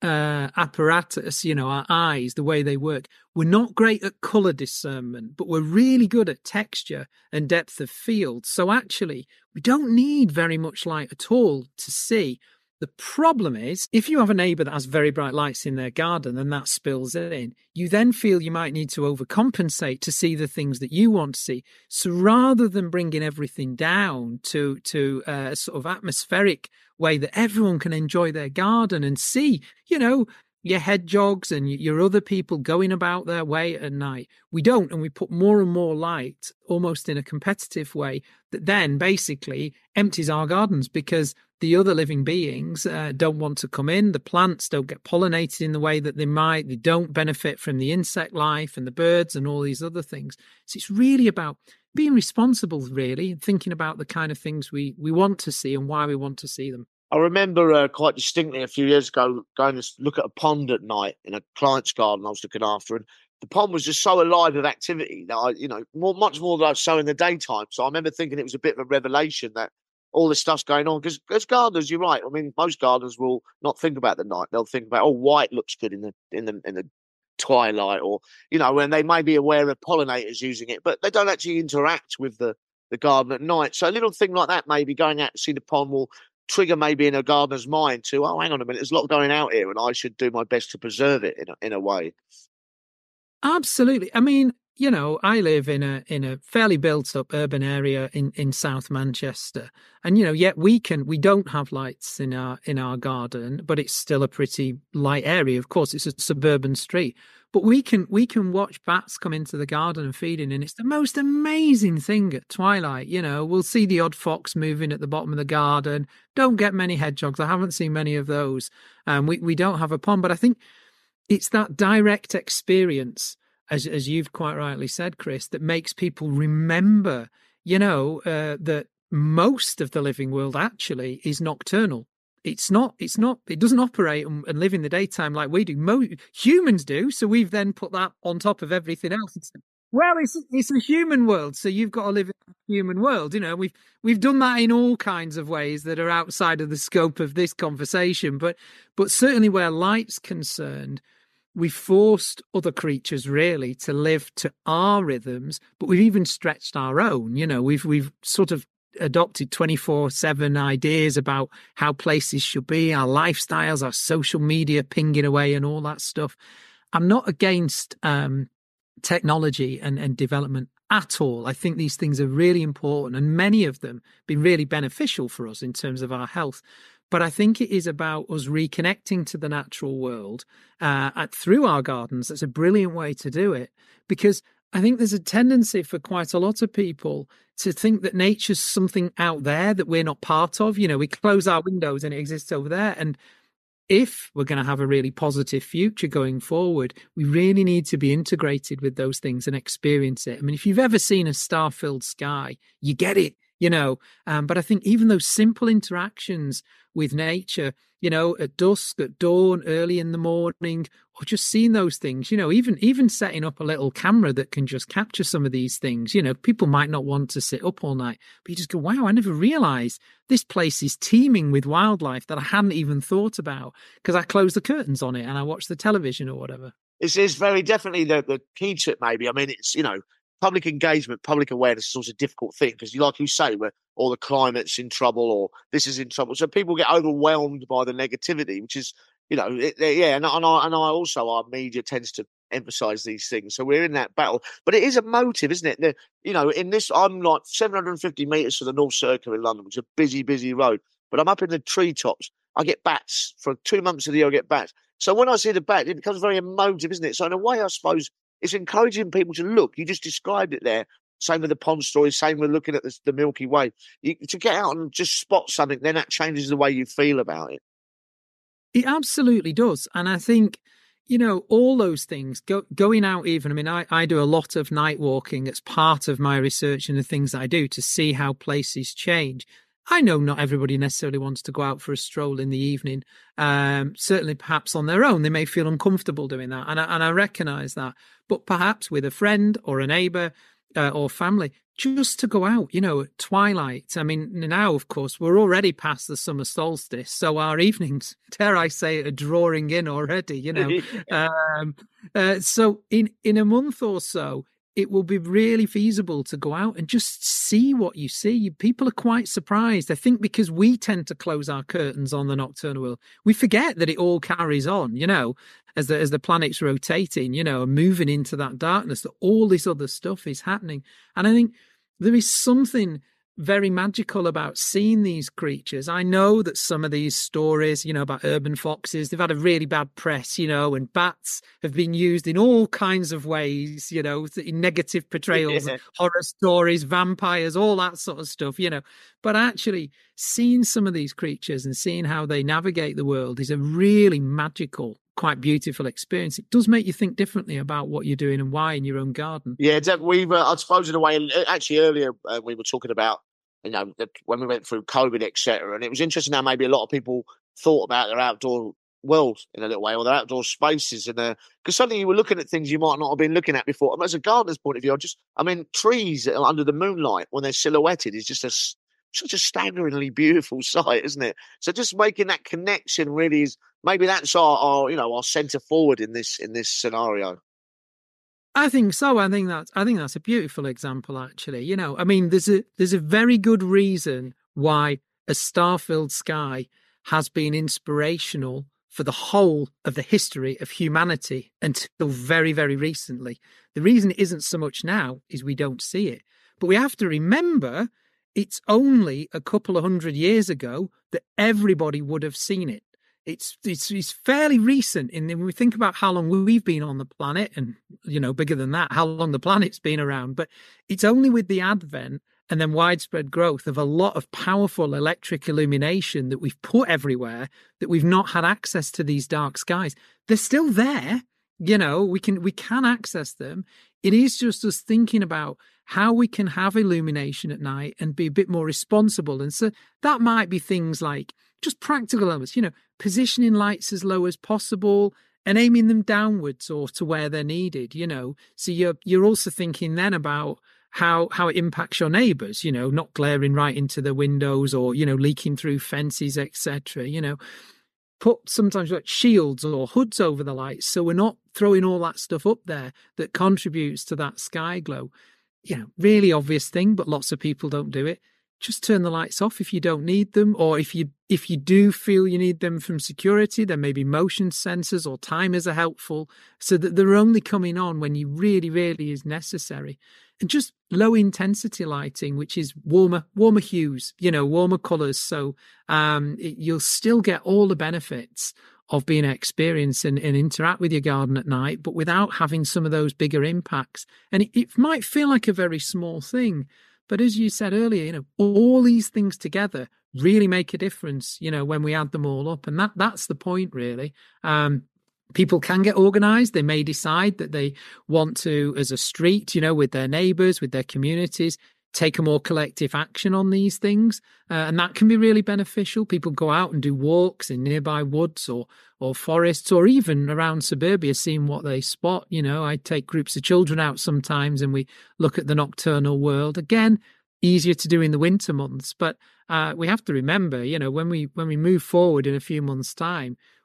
apparatus, you know, our eyes, the way they work, we're not great at color discernment, but we're really good at texture and depth of field. So actually, we don't need very much light at all to see. The problem is, if you have a neighbour that has very bright lights in their garden and that spills in, you then feel you might need to overcompensate to see the things that you want to see. So rather than bringing everything down to a sort of atmospheric way that everyone can enjoy their garden and see, you know, your hedgehogs and your other people going about their way at night, we don't. And we put more and more light, almost in a competitive way, that then basically empties our gardens, because the other living beings don't want to come in. The plants don't get pollinated in the way that they might. They don't benefit from the insect life and the birds and all these other things. So it's really about being responsible, really, and thinking about the kind of things we want to see and why we want to see them. I remember quite distinctly a few years ago going to look at a pond at night in a client's garden I was looking after, and the pond was just so alive with activity that much more than I saw in the daytime. So I remember thinking it was a bit of a revelation that all this stuff's going on, because as gardeners, you're right. I mean, most gardeners will not think about the night. They'll think about, white looks good in the twilight, or, you know, when they may be aware of pollinators using it, but they don't actually interact with the garden at night. So a little thing like that, maybe going out to see the pond, will trigger maybe in a gardener's mind to, hang on a minute, there's a lot going out here and I should do my best to preserve it in a way. Absolutely. I mean, you know, I live in a fairly built up urban area in South Manchester, and, you know, yet we don't have lights in our garden, but it's still a pretty light area. Of course, it's a suburban street, but we can watch bats come into the garden and feeding, and it's the most amazing thing at twilight. You know, we'll see the odd fox moving at the bottom of the garden. Don't get many hedgehogs. I haven't seen many of those. We don't have a pond, but I think it's that direct experience, as you've quite rightly said, Chris, that makes people remember, you know, that most of the living world actually is nocturnal. It doesn't operate and live in the daytime like we do. Humans do. So we've then put that on top of everything else. Well, it's a human world. So you've got to live in a human world. You know, we've done that in all kinds of ways that are outside of the scope of this conversation. But certainly where light's concerned, we've forced other creatures really to live to our rhythms, but we've even stretched our own. You know, we've sort of adopted 24/7 ideas about how places should be, our lifestyles, our social media pinging away and all that stuff. I'm not against technology and development at all. I think these things are really important, and many of them been really beneficial for us in terms of our health. But I think it is about us reconnecting to the natural world through our gardens. That's a brilliant way to do it, because I think there's a tendency for quite a lot of people to think that nature's something out there that we're not part of. You know, we close our windows and it exists over there. And if we're going to have a really positive future going forward, we really need to be integrated with those things and experience it. I mean, if you've ever seen a star-filled sky, you get it. You know, but I think even those simple interactions with nature, you know, at dusk, at dawn, early in the morning, or just seeing those things, you know, even setting up a little camera that can just capture some of these things. You know, people might not want to sit up all night, but you just go, wow, I never realized this place is teeming with wildlife that I hadn't even thought about, because I closed the curtains on it and I watched the television or whatever. It's very definitely the key to it, maybe. I mean, it's, you know, public engagement, public awareness is also a difficult thing because, like you say, where all the climate's in trouble or this is in trouble, so people get overwhelmed by the negativity, which is, and I also, our media tends to emphasize these things, so we're in that battle. But it is a motive, isn't it? In this, I'm like 750 meters to the North Circular in London, which is a busy road, but I'm up in the treetops. I get bats for 2 months of the year. I get bats. So when I see the bat, it becomes very emotive, isn't it? So in a way, I suppose it's encouraging people to look. You just described it there. Same with the pond story. Same with looking at the Milky Way. To get out and just spot something, then that changes the way you feel about it. It absolutely does. And I think, all those things, going out even, I mean, I do a lot of night walking. It's part of my research and the things that I do to see how places change. I know not everybody necessarily wants to go out for a stroll in the evening. Certainly, perhaps on their own, they may feel uncomfortable doing that. And I recognise that. But perhaps with a friend or a neighbour or family, just to go out, at twilight. I mean, now, of course, we're already past the summer solstice. So our evenings, dare I say, are drawing in already, So in a month or so, it will be really feasible to go out and just see what you see. People are quite surprised. I think because we tend to close our curtains on the nocturnal world, we forget that it all carries on, as the planet's rotating, and moving into that darkness, that all this other stuff is happening. And I think there is something very magical about seeing these creatures. I know that some of these stories, about urban foxes, they've had a really bad press, and bats have been used in all kinds of ways, in negative portrayals, horror stories, vampires, all that sort of stuff, But actually seeing some of these creatures and seeing how they navigate the world is a really magical, quite beautiful experience. It does make you think differently about what you're doing and why in your own garden. Yeah, we've, I suppose in a way, actually earlier we were talking about, when we went through COVID, etc. And it was interesting how maybe a lot of people thought about their outdoor world in a little way, or their outdoor spaces. Because suddenly you were looking at things you might not have been looking at before. And as a gardener's point of view, trees under the moonlight when they're silhouetted is just such a staggeringly beautiful sight, isn't it? So just making that connection really is, maybe that's our centre forward in this scenario. I think so. I think that's a beautiful example, actually. There's a very good reason why a star-filled sky has been inspirational for the whole of the history of humanity until very, very recently. The reason it isn't so much now is we don't see it. But we have to remember it's only a couple of 100 years ago that everybody would have seen it. It's fairly recent when we think about how long we've been on the planet, and bigger than that, how long the planet's been around. But it's only with the advent and then widespread growth of a lot of powerful electric illumination that we've put everywhere that we've not had access to these dark skies. They're still there, we can access them. It is just us thinking about how we can have illumination at night and be a bit more responsible. And so that might be things like just practical elements, positioning lights as low as possible and aiming them downwards or to where they're needed, So you're also thinking then about how it impacts your neighbours, not glaring right into the windows or, leaking through fences, etc. Put sometimes like shields or hoods over the lights so we're not throwing all that stuff up there that contributes to that sky glow. Really obvious thing, but lots of people don't do it. Just turn the lights off if you don't need them, or if you do feel you need them from security, then maybe motion sensors or timers are helpful so that they're only coming on when you really, really is necessary. And just low intensity lighting, which is warmer hues, warmer colours. So you'll still get all the benefits of being experienced and interact with your garden at night, but without having some of those bigger impacts. And it might feel like a very small thing, but as you said earlier, all these things together really make a difference, when we add them all up. And that's the point, really. People can get organised. They may decide that they want to, as a street, with their neighbours, with their communities, take a more collective action on these things. And that can be really beneficial. People go out and do walks in nearby woods or forests, or even around suburbia, seeing what they spot. I take groups of children out sometimes and we look at the nocturnal world. Again, easier to do in the winter months, but we have to remember, when we move forward in a few months' time,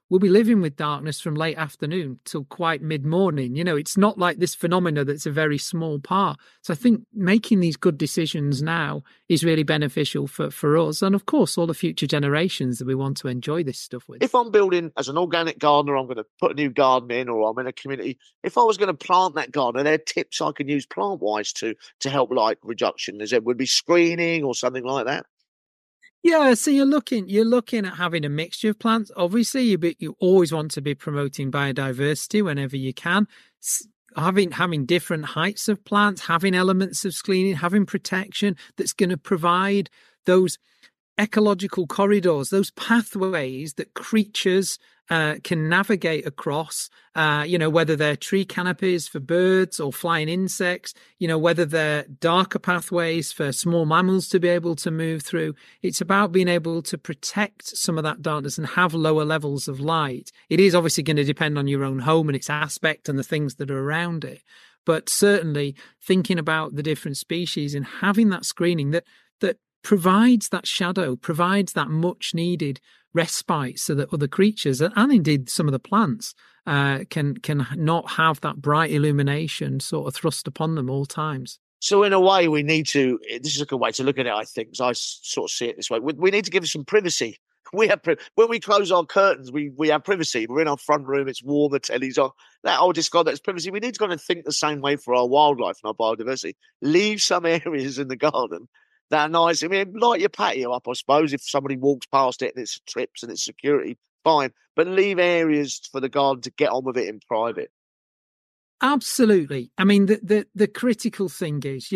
we'll be living with darkness from late afternoon till quite mid-morning. It's not like this phenomena that's a very small part. So I think making these good decisions now is really beneficial for us and, of course, all the future generations that we want to enjoy this stuff with. If I'm building as an organic gardener, I'm going to put a new garden in, or I'm in a community. If I was going to plant that garden, are there tips I can use plant-wise to help light reduction? Would be screening or something like that? Yeah, so you're looking at having a mixture of plants. Obviously, you always want to be promoting biodiversity whenever you can. Having different heights of plants, having elements of screening, having protection that's going to provide those ecological corridors, those pathways that creatures can navigate across, whether they're tree canopies for birds or flying insects, whether they're darker pathways for small mammals to be able to move through. It's about being able to protect some of that darkness and have lower levels of light. It is obviously going to depend on your own home and its aspect and the things that are around it. But certainly thinking about the different species and having that screening that provides that shadow, provides that much needed respite so that other creatures and indeed some of the plants can not have that bright illumination sort of thrust upon them all times. So in a way, we need to, this is a good way to look at it, I think, because I sort of see it this way. We need to give it some privacy. When we close our curtains, we have privacy. We're in our front room, it's warm, the telly's on. That I'll describe that as privacy. We need to kind of think the same way for our wildlife and our biodiversity. Leave some areas in the garden that are nice. I mean, light your patio up, I suppose, if somebody walks past it and it's trips and it's security, fine. But leave areas for the garden to get on with it in private. Absolutely. I mean, the critical thing is,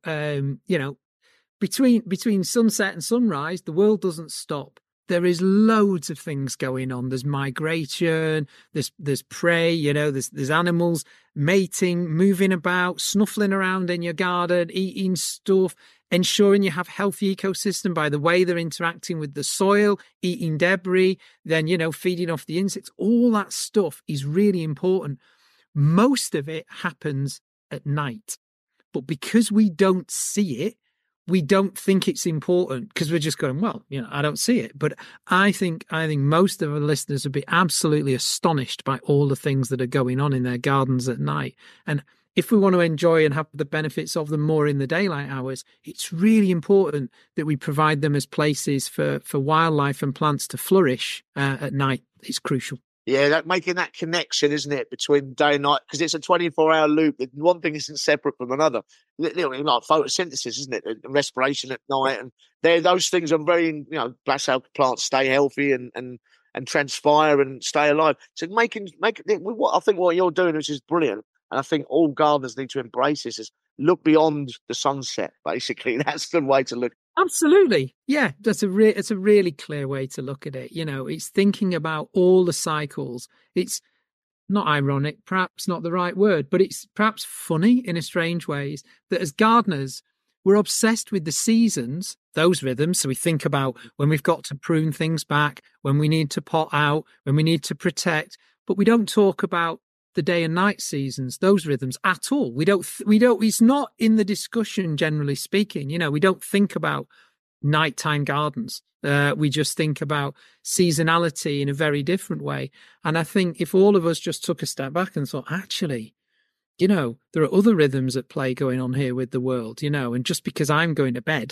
between sunset and sunrise, the world doesn't stop. There is loads of things going on. There's migration, there's prey, there's animals mating, moving about, snuffling around in your garden, eating stuff, ensuring you have healthy ecosystem by the way they're interacting with the soil, eating debris, then, feeding off the insects. All that stuff is really important. Most of it happens at night, but because we don't see it, we don't think it's important because we're just going, well, I don't see it. But I think most of our listeners would be absolutely astonished by all the things that are going on in their gardens at night. And if we want to enjoy and have the benefits of them more in the daylight hours, it's really important that we provide them as places for wildlife and plants to flourish at night. It's crucial. Yeah, making that connection, isn't it, between day and night? Because it's a 24-hour loop. One thing isn't separate from another. Like photosynthesis, isn't it? And respiration at night. And those things are very, that's how plants stay healthy and transpire and stay alive. So I think what you're doing, which is brilliant, and I think all gardeners need to embrace this, is look beyond the sunset, basically. That's the way to look. Absolutely. Yeah, it's a really clear way to look at it. It's thinking about all the cycles. It's not ironic, perhaps not the right word, but it's perhaps funny in a strange ways that as gardeners, we're obsessed with the seasons, those rhythms. So we think about when we've got to prune things back, when we need to pot out, when we need to protect, but we don't talk about the day and night seasons, those rhythms at all. We don't, it's not in the discussion, generally speaking. We don't think about nighttime gardens. We just think about seasonality in a very different way. And I think if all of us just took a step back and thought, actually, there are other rhythms at play going on here with the world, and just because I'm going to bed,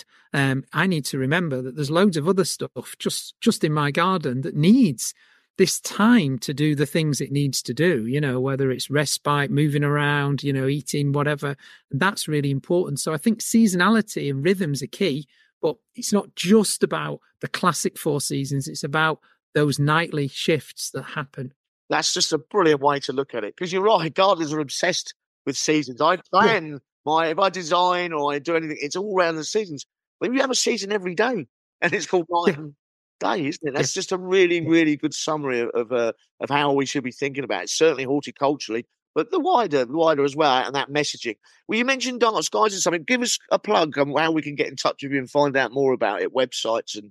I need to remember that there's loads of other stuff just in my garden that needs this time to do the things it needs to do, whether it's respite, moving around, eating, whatever. That's really important. So I think seasonality and rhythms are key, but it's not just about the classic 4 seasons. It's about those nightly shifts that happen. That's just a brilliant way to look at it. Because you're right, gardeners are obsessed with seasons. I plan if I design or I do anything, it's all around the seasons. But you have a season every day, and it's called night and day, isn't it? That's just a really, really good summary of how we should be thinking about it. Certainly horticulturally, but the wider as well, and that messaging. Well, you mentioned dark skies and something. Give us a plug on how we can get in touch with you and find out more about it, websites and.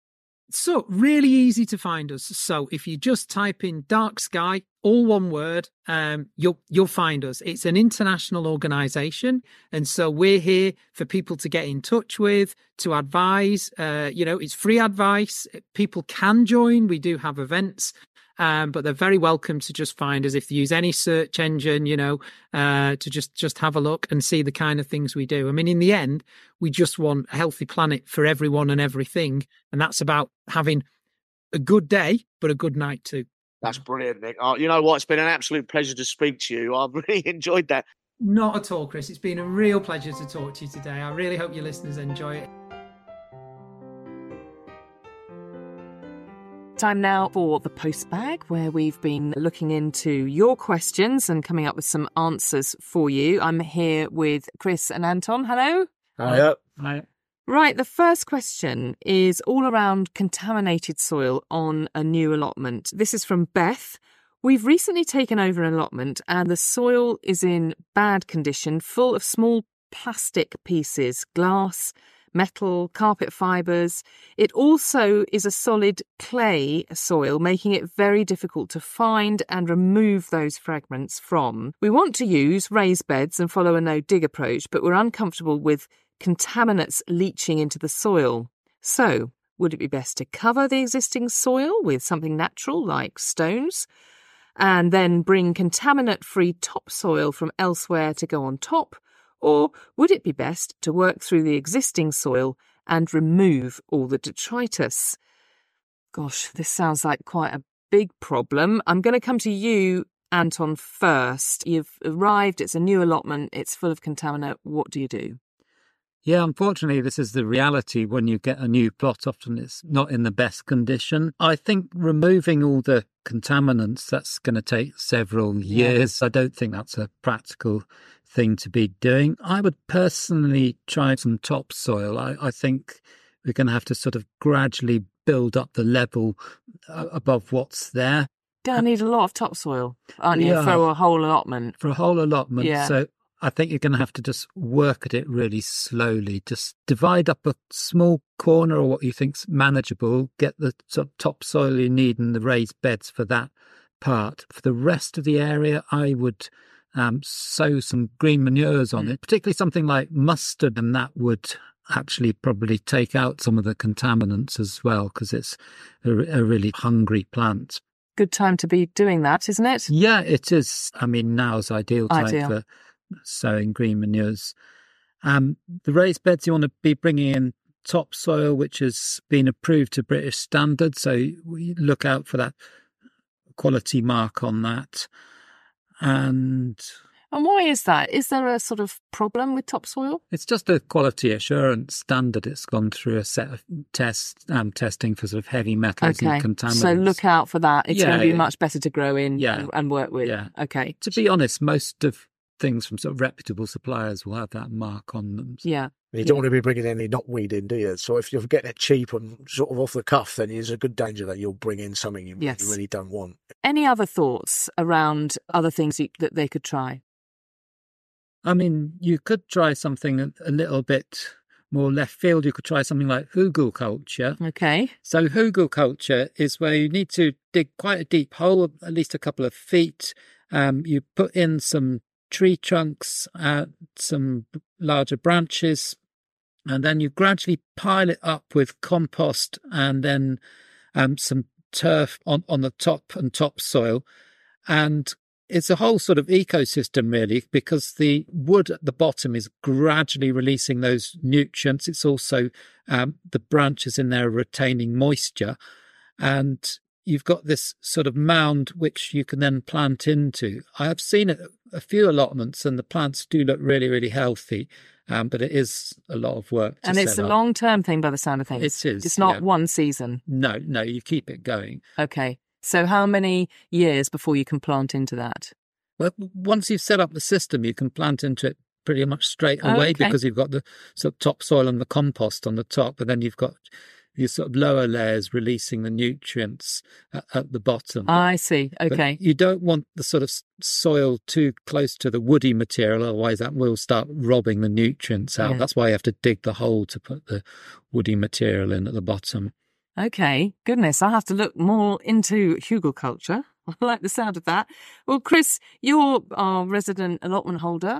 So really easy to find us. So if you just type in Dark Sky, all one word, you'll find us. It's an international organisation, and so we're here for people to get in touch with, to advise. It's free advice. People can join. We do have events but they're very welcome to just find us if they use any search engine, to just have a look and see the kind of things we do. I mean, in the end, we just want a healthy planet for everyone and everything. And that's about having a good day, but a good night too. That's brilliant, Nick. You know what? It's been an absolute pleasure to speak to you. I've really enjoyed that. Not at all, Chris. It's been a real pleasure to talk to you today. I really hope your listeners enjoy it. Time now for the postbag, where we've been looking into your questions and coming up with some answers for you. I'm here with Chris and Anton. Hello. Hi. Right, the first question is all around contaminated soil on a new allotment. This is from Beth. We've recently taken over an allotment and the soil is in bad condition, full of small plastic pieces, glass, metal, carpet fibres. It also is a solid clay soil, making it very difficult to find and remove those fragments from. We want to use raised beds and follow a no-dig approach, but we're uncomfortable with contaminants leaching into the soil. So, would it be best to cover the existing soil with something natural like stones and then bring contaminant-free topsoil from elsewhere to go on top? Or would it be best to work through the existing soil and remove all the detritus? Gosh, this sounds like quite a big problem. I'm going to come to you, Anton, first. You've arrived, it's a new allotment, it's full of contaminant. What do you do? Yeah, unfortunately, this is the reality when you get a new plot. Often it's not in the best condition. I think removing all the contaminants, that's going to take several years. I don't think that's a practical thing to be doing. I would personally try some topsoil. I think we're going to have to sort of gradually build up the level above what's there. Don't need a lot of topsoil, aren't you, for a whole allotment? For a whole allotment, yeah. So I think you're going to have to just work at it really slowly. Just divide up a small corner or what you think's manageable, get the sort of topsoil you need and the raised beds for that part. For the rest of the area, I would sow some green manures on it, particularly something like mustard, and that would actually probably take out some of the contaminants as well, because it's a really hungry plant. Good time to be doing that, isn't it? Yeah, it is. I mean, now's ideal time for sowing green manures. The raised beds, you want to be bringing in topsoil, which has been approved to British standards. So we look out for that quality mark on that. And why is that? Is there a sort of problem with topsoil? It's just a quality assurance standard. It's gone through a set of testing for sort of heavy metals and contaminants. So look out for that. It's going to be much better to grow in and work with. Yeah. Okay. To be honest, most of things from sort of reputable suppliers will have that mark on them. Yeah. You don't want to be bringing any knotweed in, do you? So if you're getting it cheap and sort of off the cuff, then there's a good danger that you'll bring in something you really don't want. Any other thoughts around other things that they could try? I mean, you could try something a little bit more left field. You could try something like hugelkultur. Okay. So hugelkultur is where you need to dig quite a deep hole, at least a couple of feet. You put in some tree trunks, some larger branches, and then you gradually pile it up with compost and then some turf on the top and topsoil. And it's a whole sort of ecosystem, really, because the wood at the bottom is gradually releasing those nutrients. It's also the branches in there are retaining moisture. And you've got this sort of mound which you can then plant into. I have seen it a few allotments and the plants do look really, really healthy. But it is a lot of work to And it's a long-term thing by the sound of things. It is. It's not one season. No, you keep it going. Okay. So how many years before you can plant into that? Well, once you've set up the system, you can plant into it pretty much straight away because you've got the sort of topsoil and the compost on the top, but then you've got these sort of lower layers releasing the nutrients at the bottom. I see. Okay. But you don't want the sort of soil too close to the woody material, otherwise that will start robbing the nutrients out. Yeah. That's why you have to dig the hole to put the woody material in at the bottom. Okay, goodness, I'll have to look more into hugelkultur. I like the sound of that. Well, Chris, you're our resident allotment holder.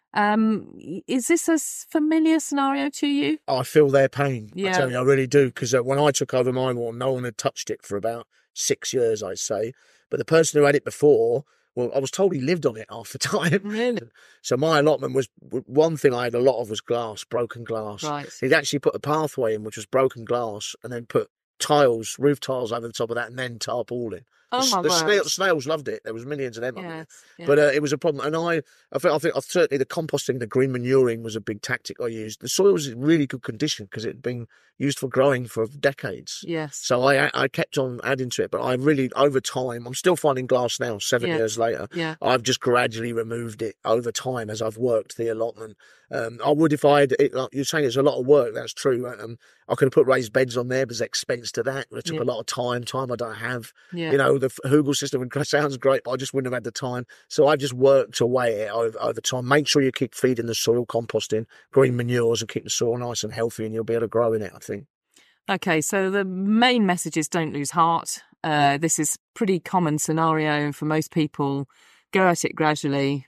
Is this a familiar scenario to you? I feel their pain. Yeah. I tell you, I really do, because when I took over my one, no one had touched it for about 6 years, I'd say. But the person who had it before, well, I was told he lived on it half the time. Really? So my allotment was, one thing I had a lot of was glass, broken glass. Right. He'd actually put a pathway in, which was broken glass, and then put tiles, roof tiles over the top of that, and then tarpaulin. Oh, The snails loved it. There was millions of them. Yes, yeah. But it was a problem. And I think certainly the composting, the green manuring was a big tactic I used. The soil was in really good condition because it had been used for growing for decades. Yes. So I kept on adding to it. But I really, over time, I'm still finding glass now, 7 years later. Yeah. I've just gradually removed it over time as I've worked the allotment. I would if I had it, like you're saying, it's a lot of work. That's true. I could have put raised beds on there, but there's expense to that. It took a lot of time I don't have. Yeah. You know, the Hugel system sounds great, but I just wouldn't have had the time. So I've just worked away it over time. Make sure you keep feeding the soil, composting, green manures, and keep the soil nice and healthy, and you'll be able to grow in it, I think. Okay, so the main message is don't lose heart. This is pretty common scenario for most people. Go at it gradually.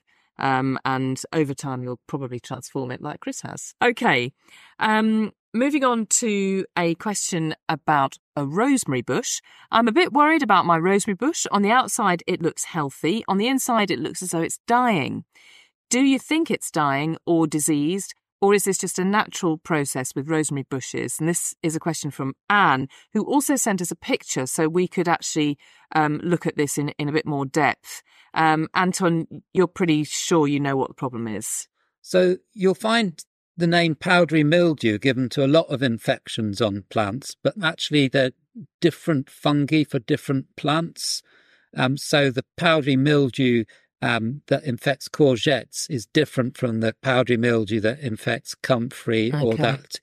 And over time, you'll probably transform it like Chris has. Okay, moving on to a question about a rosemary bush. I'm a bit worried about my rosemary bush. On the outside, it looks healthy. On the inside, it looks as though it's dying. Do you think it's dying or diseased? Or is this just a natural process with rosemary bushes? And this is a question from Anne, who also sent us a picture so we could actually look at this in a bit more depth. Anton, you're pretty sure you know what the problem is. So you'll find the name powdery mildew given to a lot of infections on plants, but actually they're different fungi for different plants. So the powdery mildew that infects courgettes is different from the powdery mildew that infects comfrey or that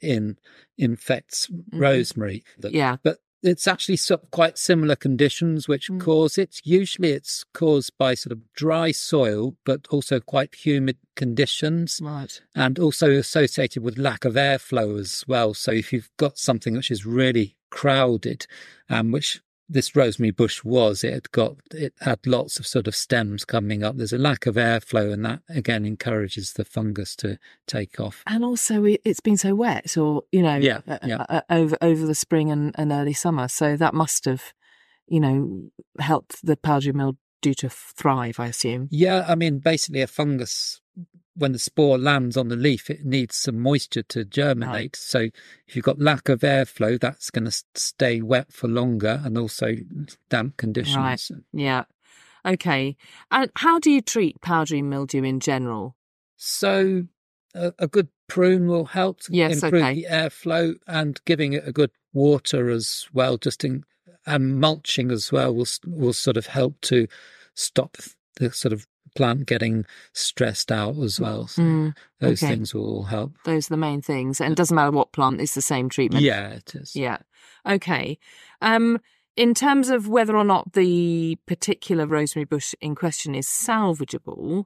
infects rosemary. But it's actually quite similar conditions which cause it. Usually it's caused by sort of dry soil, but also quite humid conditions. Right. And also associated with lack of airflow as well. So if you've got something which is really crowded, which this rosemary bush was, it had lots of sort of stems coming up. There's a lack of airflow, and that again encourages the fungus to take off. And also it's been so wet, or over the spring and early summer, so that must have helped the powdery mildew to thrive, I assume. Yeah, I mean basically a fungus, when the spore lands on the leaf, it needs some moisture to germinate. Right. So if you've got lack of airflow, that's going to stay wet for longer, and also damp conditions. Right. Yeah. Okay. And how do you treat powdery mildew in general? So a good prune will help to improve the airflow, and giving it a good water as well, and mulching as well will sort of help to stop the sort of plant getting stressed out as well. So those things will all help. Those are the main things. And it doesn't matter what plant, it's the same treatment. Yeah, it is. Yeah. Okay. In terms of whether or not the particular rosemary bush in question is salvageable,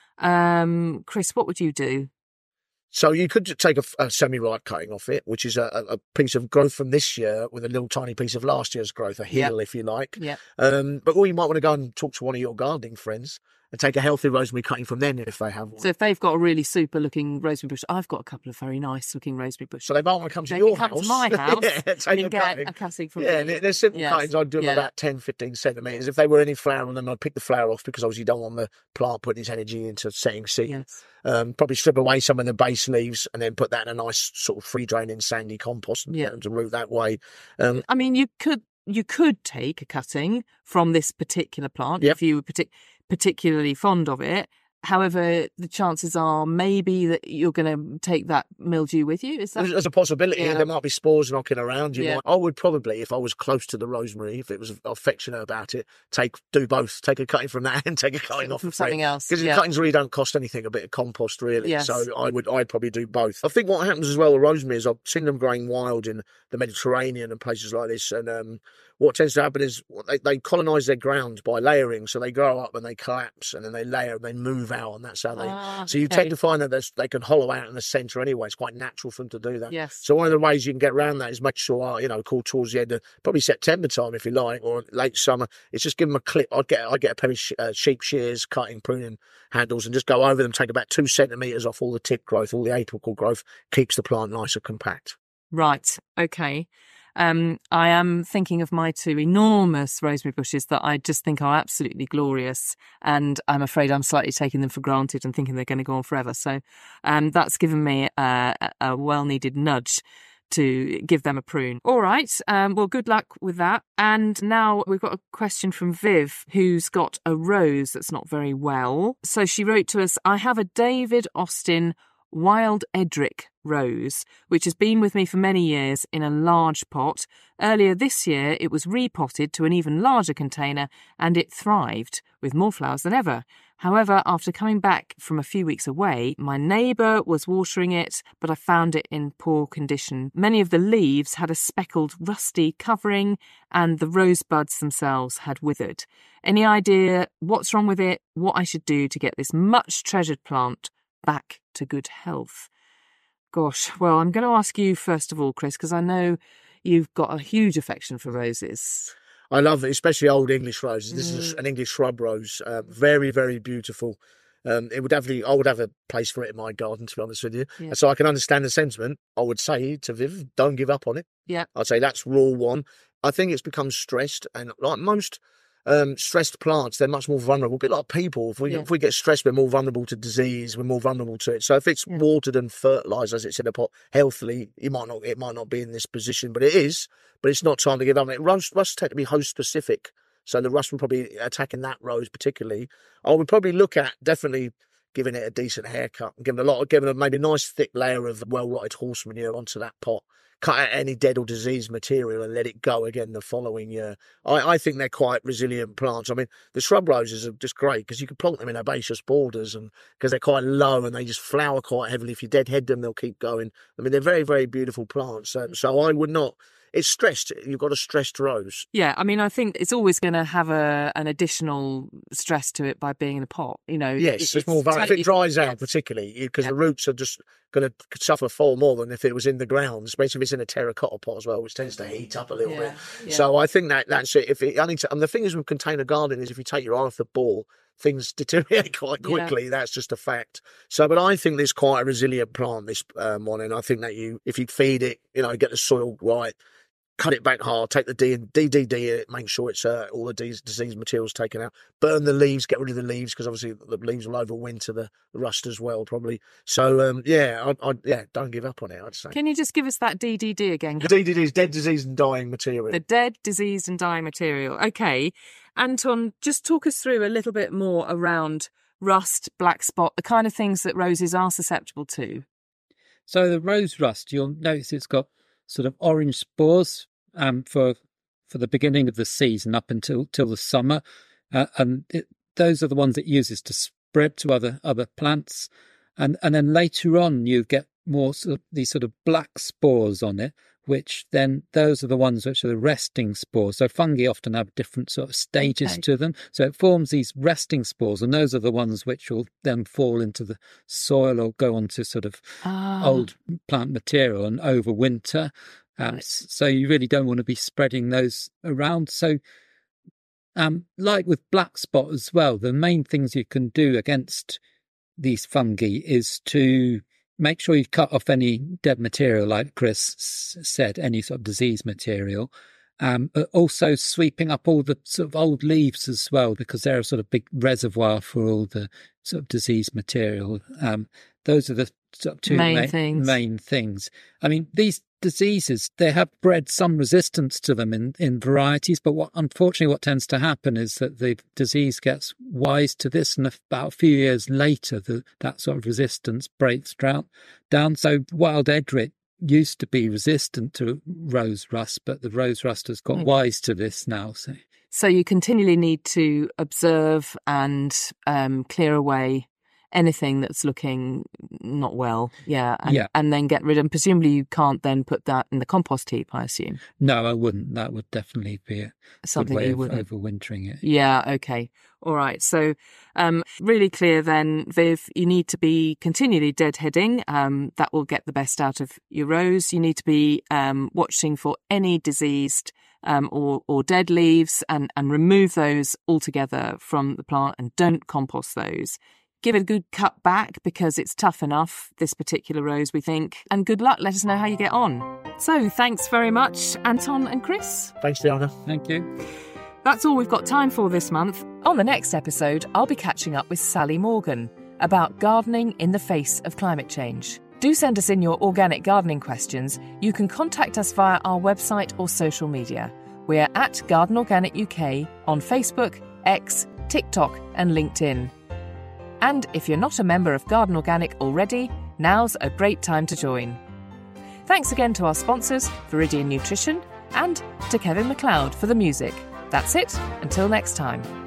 Chris, what would you do? So you could take a semi-ripe cutting off it, which is a piece of growth from this year with a little tiny piece of last year's growth, a heel, if you like. Yeah. But or you might want to go and talk to one of your gardening friends and take a healthy rosemary cutting from them if they have one. So if they've got a really super looking rosemary bush, I've got a couple of very nice looking rosemary bushes. So they might want to come to your house. Come to my house and get a cutting from me. They're simple cuttings. I'd do them about 10, 15 centimetres. If they were any flower on them, I'd pick the flower off, because obviously you don't want the plant putting its energy into setting seed. Yes. Probably strip away some of the base leaves and then put that in a nice sort of free draining sandy compost and get them to root that way. I mean, you could take a cutting from this particular plant if you were particularly fond of it. However, the chances are maybe that you're going to take that mildew with you. Is that? There's a possibility. There might be spores knocking around. I would probably, if I was close to the rosemary, if it was affectionate about it, do both. Take a cutting from that and take a cutting off from something else. Because the cuttings really don't cost anything. A bit of compost, really. Yes. So I'd probably do both. I think what happens as well with rosemary is I've seen them growing wild in the Mediterranean and places like this, and what tends to happen is they colonise their ground by layering. So they grow up and they collapse, and then they layer and they move out, and that's how they. So you tend to find that they can hollow out in the centre anyway. It's quite natural for them to do that. Yes. So one of the ways you can get around that is make sure, call towards the end of probably September time if you like, or late summer. It's just give them a clip. I'd get a pair of sheep shears, cutting, pruning handles, and just go over them. Take about 2 centimetres off all the tip growth, all the apical growth. Keeps the plant nice and compact. Right. Okay. I am thinking of my 2 enormous rosemary bushes that I just think are absolutely glorious, and I'm afraid I'm slightly taking them for granted and thinking they're going to go on forever. So that's given me a well-needed nudge to give them a prune. All right, well, good luck with that. And now we've got a question from Viv, who's got a rose that's not very well. So she wrote to us, I have a David Austin Wild Edric rose, which has been with me for many years in a large pot. Earlier this year, it was repotted to an even larger container and it thrived with more flowers than ever. However, after coming back from a few weeks away, my neighbour was watering it, but I found it in poor condition. Many of the leaves had a speckled, rusty covering, and the rosebuds themselves had withered. Any idea what's wrong with it, what I should do to get this much treasured plant back to good health? Gosh, well, I'm going to ask you first of all, Chris, because I know you've got a huge affection for roses. I love it, especially old English roses. This is an English shrub rose. Very, very beautiful. I would have a place for it in my garden, to be honest with you. Yeah. So I can understand the sentiment. I would say to Viv, don't give up on it. Yeah. I'd say that's rule one. I think it's become stressed, and like most stressed plants, they're much more vulnerable. A bit like people, if we get stressed, we're more vulnerable to disease. We're more vulnerable to it. So if it's watered and fertilised, as it's in a pot, healthily, it might not be in this position, but it is. But it's not time to give up. Rust tend to be host specific, so the rust will probably attacking that rose particularly. I would probably look at definitely giving it a decent haircut, and giving it maybe a nice thick layer of well-rotted horse manure onto that pot. Cut out any dead or diseased material and let it go again the following year. I think they're quite resilient plants. I mean, the shrub roses are just great because you can plant them in herbaceous borders, and because they're quite low and they just flower quite heavily. If you deadhead them, they'll keep going. I mean, they're very, very beautiful plants. So I would not. It's stressed. You've got a stressed rose. Yeah, I mean, I think it's always going to have an additional stress to it by being in a pot. You know, yes, it's more if it dries out, particularly because the roots are just going to suffer far more than if it was in the ground, especially if it's in a terracotta pot as well, which tends to heat up a little bit. Yeah. So I think that's it. And the thing is with container gardening is if you take your eye off the ball, things deteriorate quite quickly. Yeah. That's just a fact. So, but I think there's quite a resilient plant, this one, and I think that if you feed it, get the soil right, cut it back hard, take the DDD it, make sure it's all the disease materials taken out, burn the leaves, get rid of the leaves because obviously the leaves will overwinter the rust as well, probably. So don't give up on it, I'd say. Can you just give us that DDD again? The DDD is dead, diseased and dying material. The dead, diseased and dying material. Okay, Anton, just talk us through a little bit more around rust, black spot, the kind of things that roses are susceptible to. So the rose rust, you'll notice it's got sort of orange spores for the beginning of the season up until the summer, and those are the ones it uses to spread to other plants, and then later on you get more these sort of black spores on it, which then those are the ones which are the resting spores. So fungi often have different sort of stages to them, so it forms these resting spores, and those are the ones which will then fall into the soil or go onto sort of old plant material and overwinter. So you really don't want to be spreading those around. So like with black spot as well, the main things you can do against these fungi is to make sure you cut off any dead material, like Chris said, any sort of disease material. But also sweeping up all the sort of old leaves as well, because they're a sort of big reservoir for all the sort of disease material. Those are the sort of two main things. I mean, these diseases, they have bred some resistance to them in varieties, but unfortunately what tends to happen is that the disease gets wise to this, and about a few years later that sort of resistance breaks down. So Wild Edric used to be resistant to rose rust, but the rose rust has got wise to this now. So you continually need to observe and clear away anything that's looking not well, and then get rid of. And presumably you can't then put that in the compost heap, I assume. No, I wouldn't. That would definitely be something way of overwintering it. Yeah, okay. All right. So really clear then, Viv, you need to be continually deadheading. That will get the best out of your rose. You need to be watching for any diseased or dead leaves and remove those altogether from the plant, and don't compost those. Give it a good cut back because it's tough enough, this particular rose, we think. And good luck. Let us know how you get on. So thanks very much, Anton and Chris. Thanks, Diana. Thank you. That's all we've got time for this month. On the next episode, I'll be catching up with Sally Morgan about gardening in the face of climate change. Do send us in your organic gardening questions. You can contact us via our website or social media. We're at Garden Organic UK on Facebook, X, TikTok and LinkedIn. And if you're not a member of Garden Organic already, now's a great time to join. Thanks again to our sponsors, Viridian Nutrition, and to Kevin MacLeod for the music. That's it. Until next time.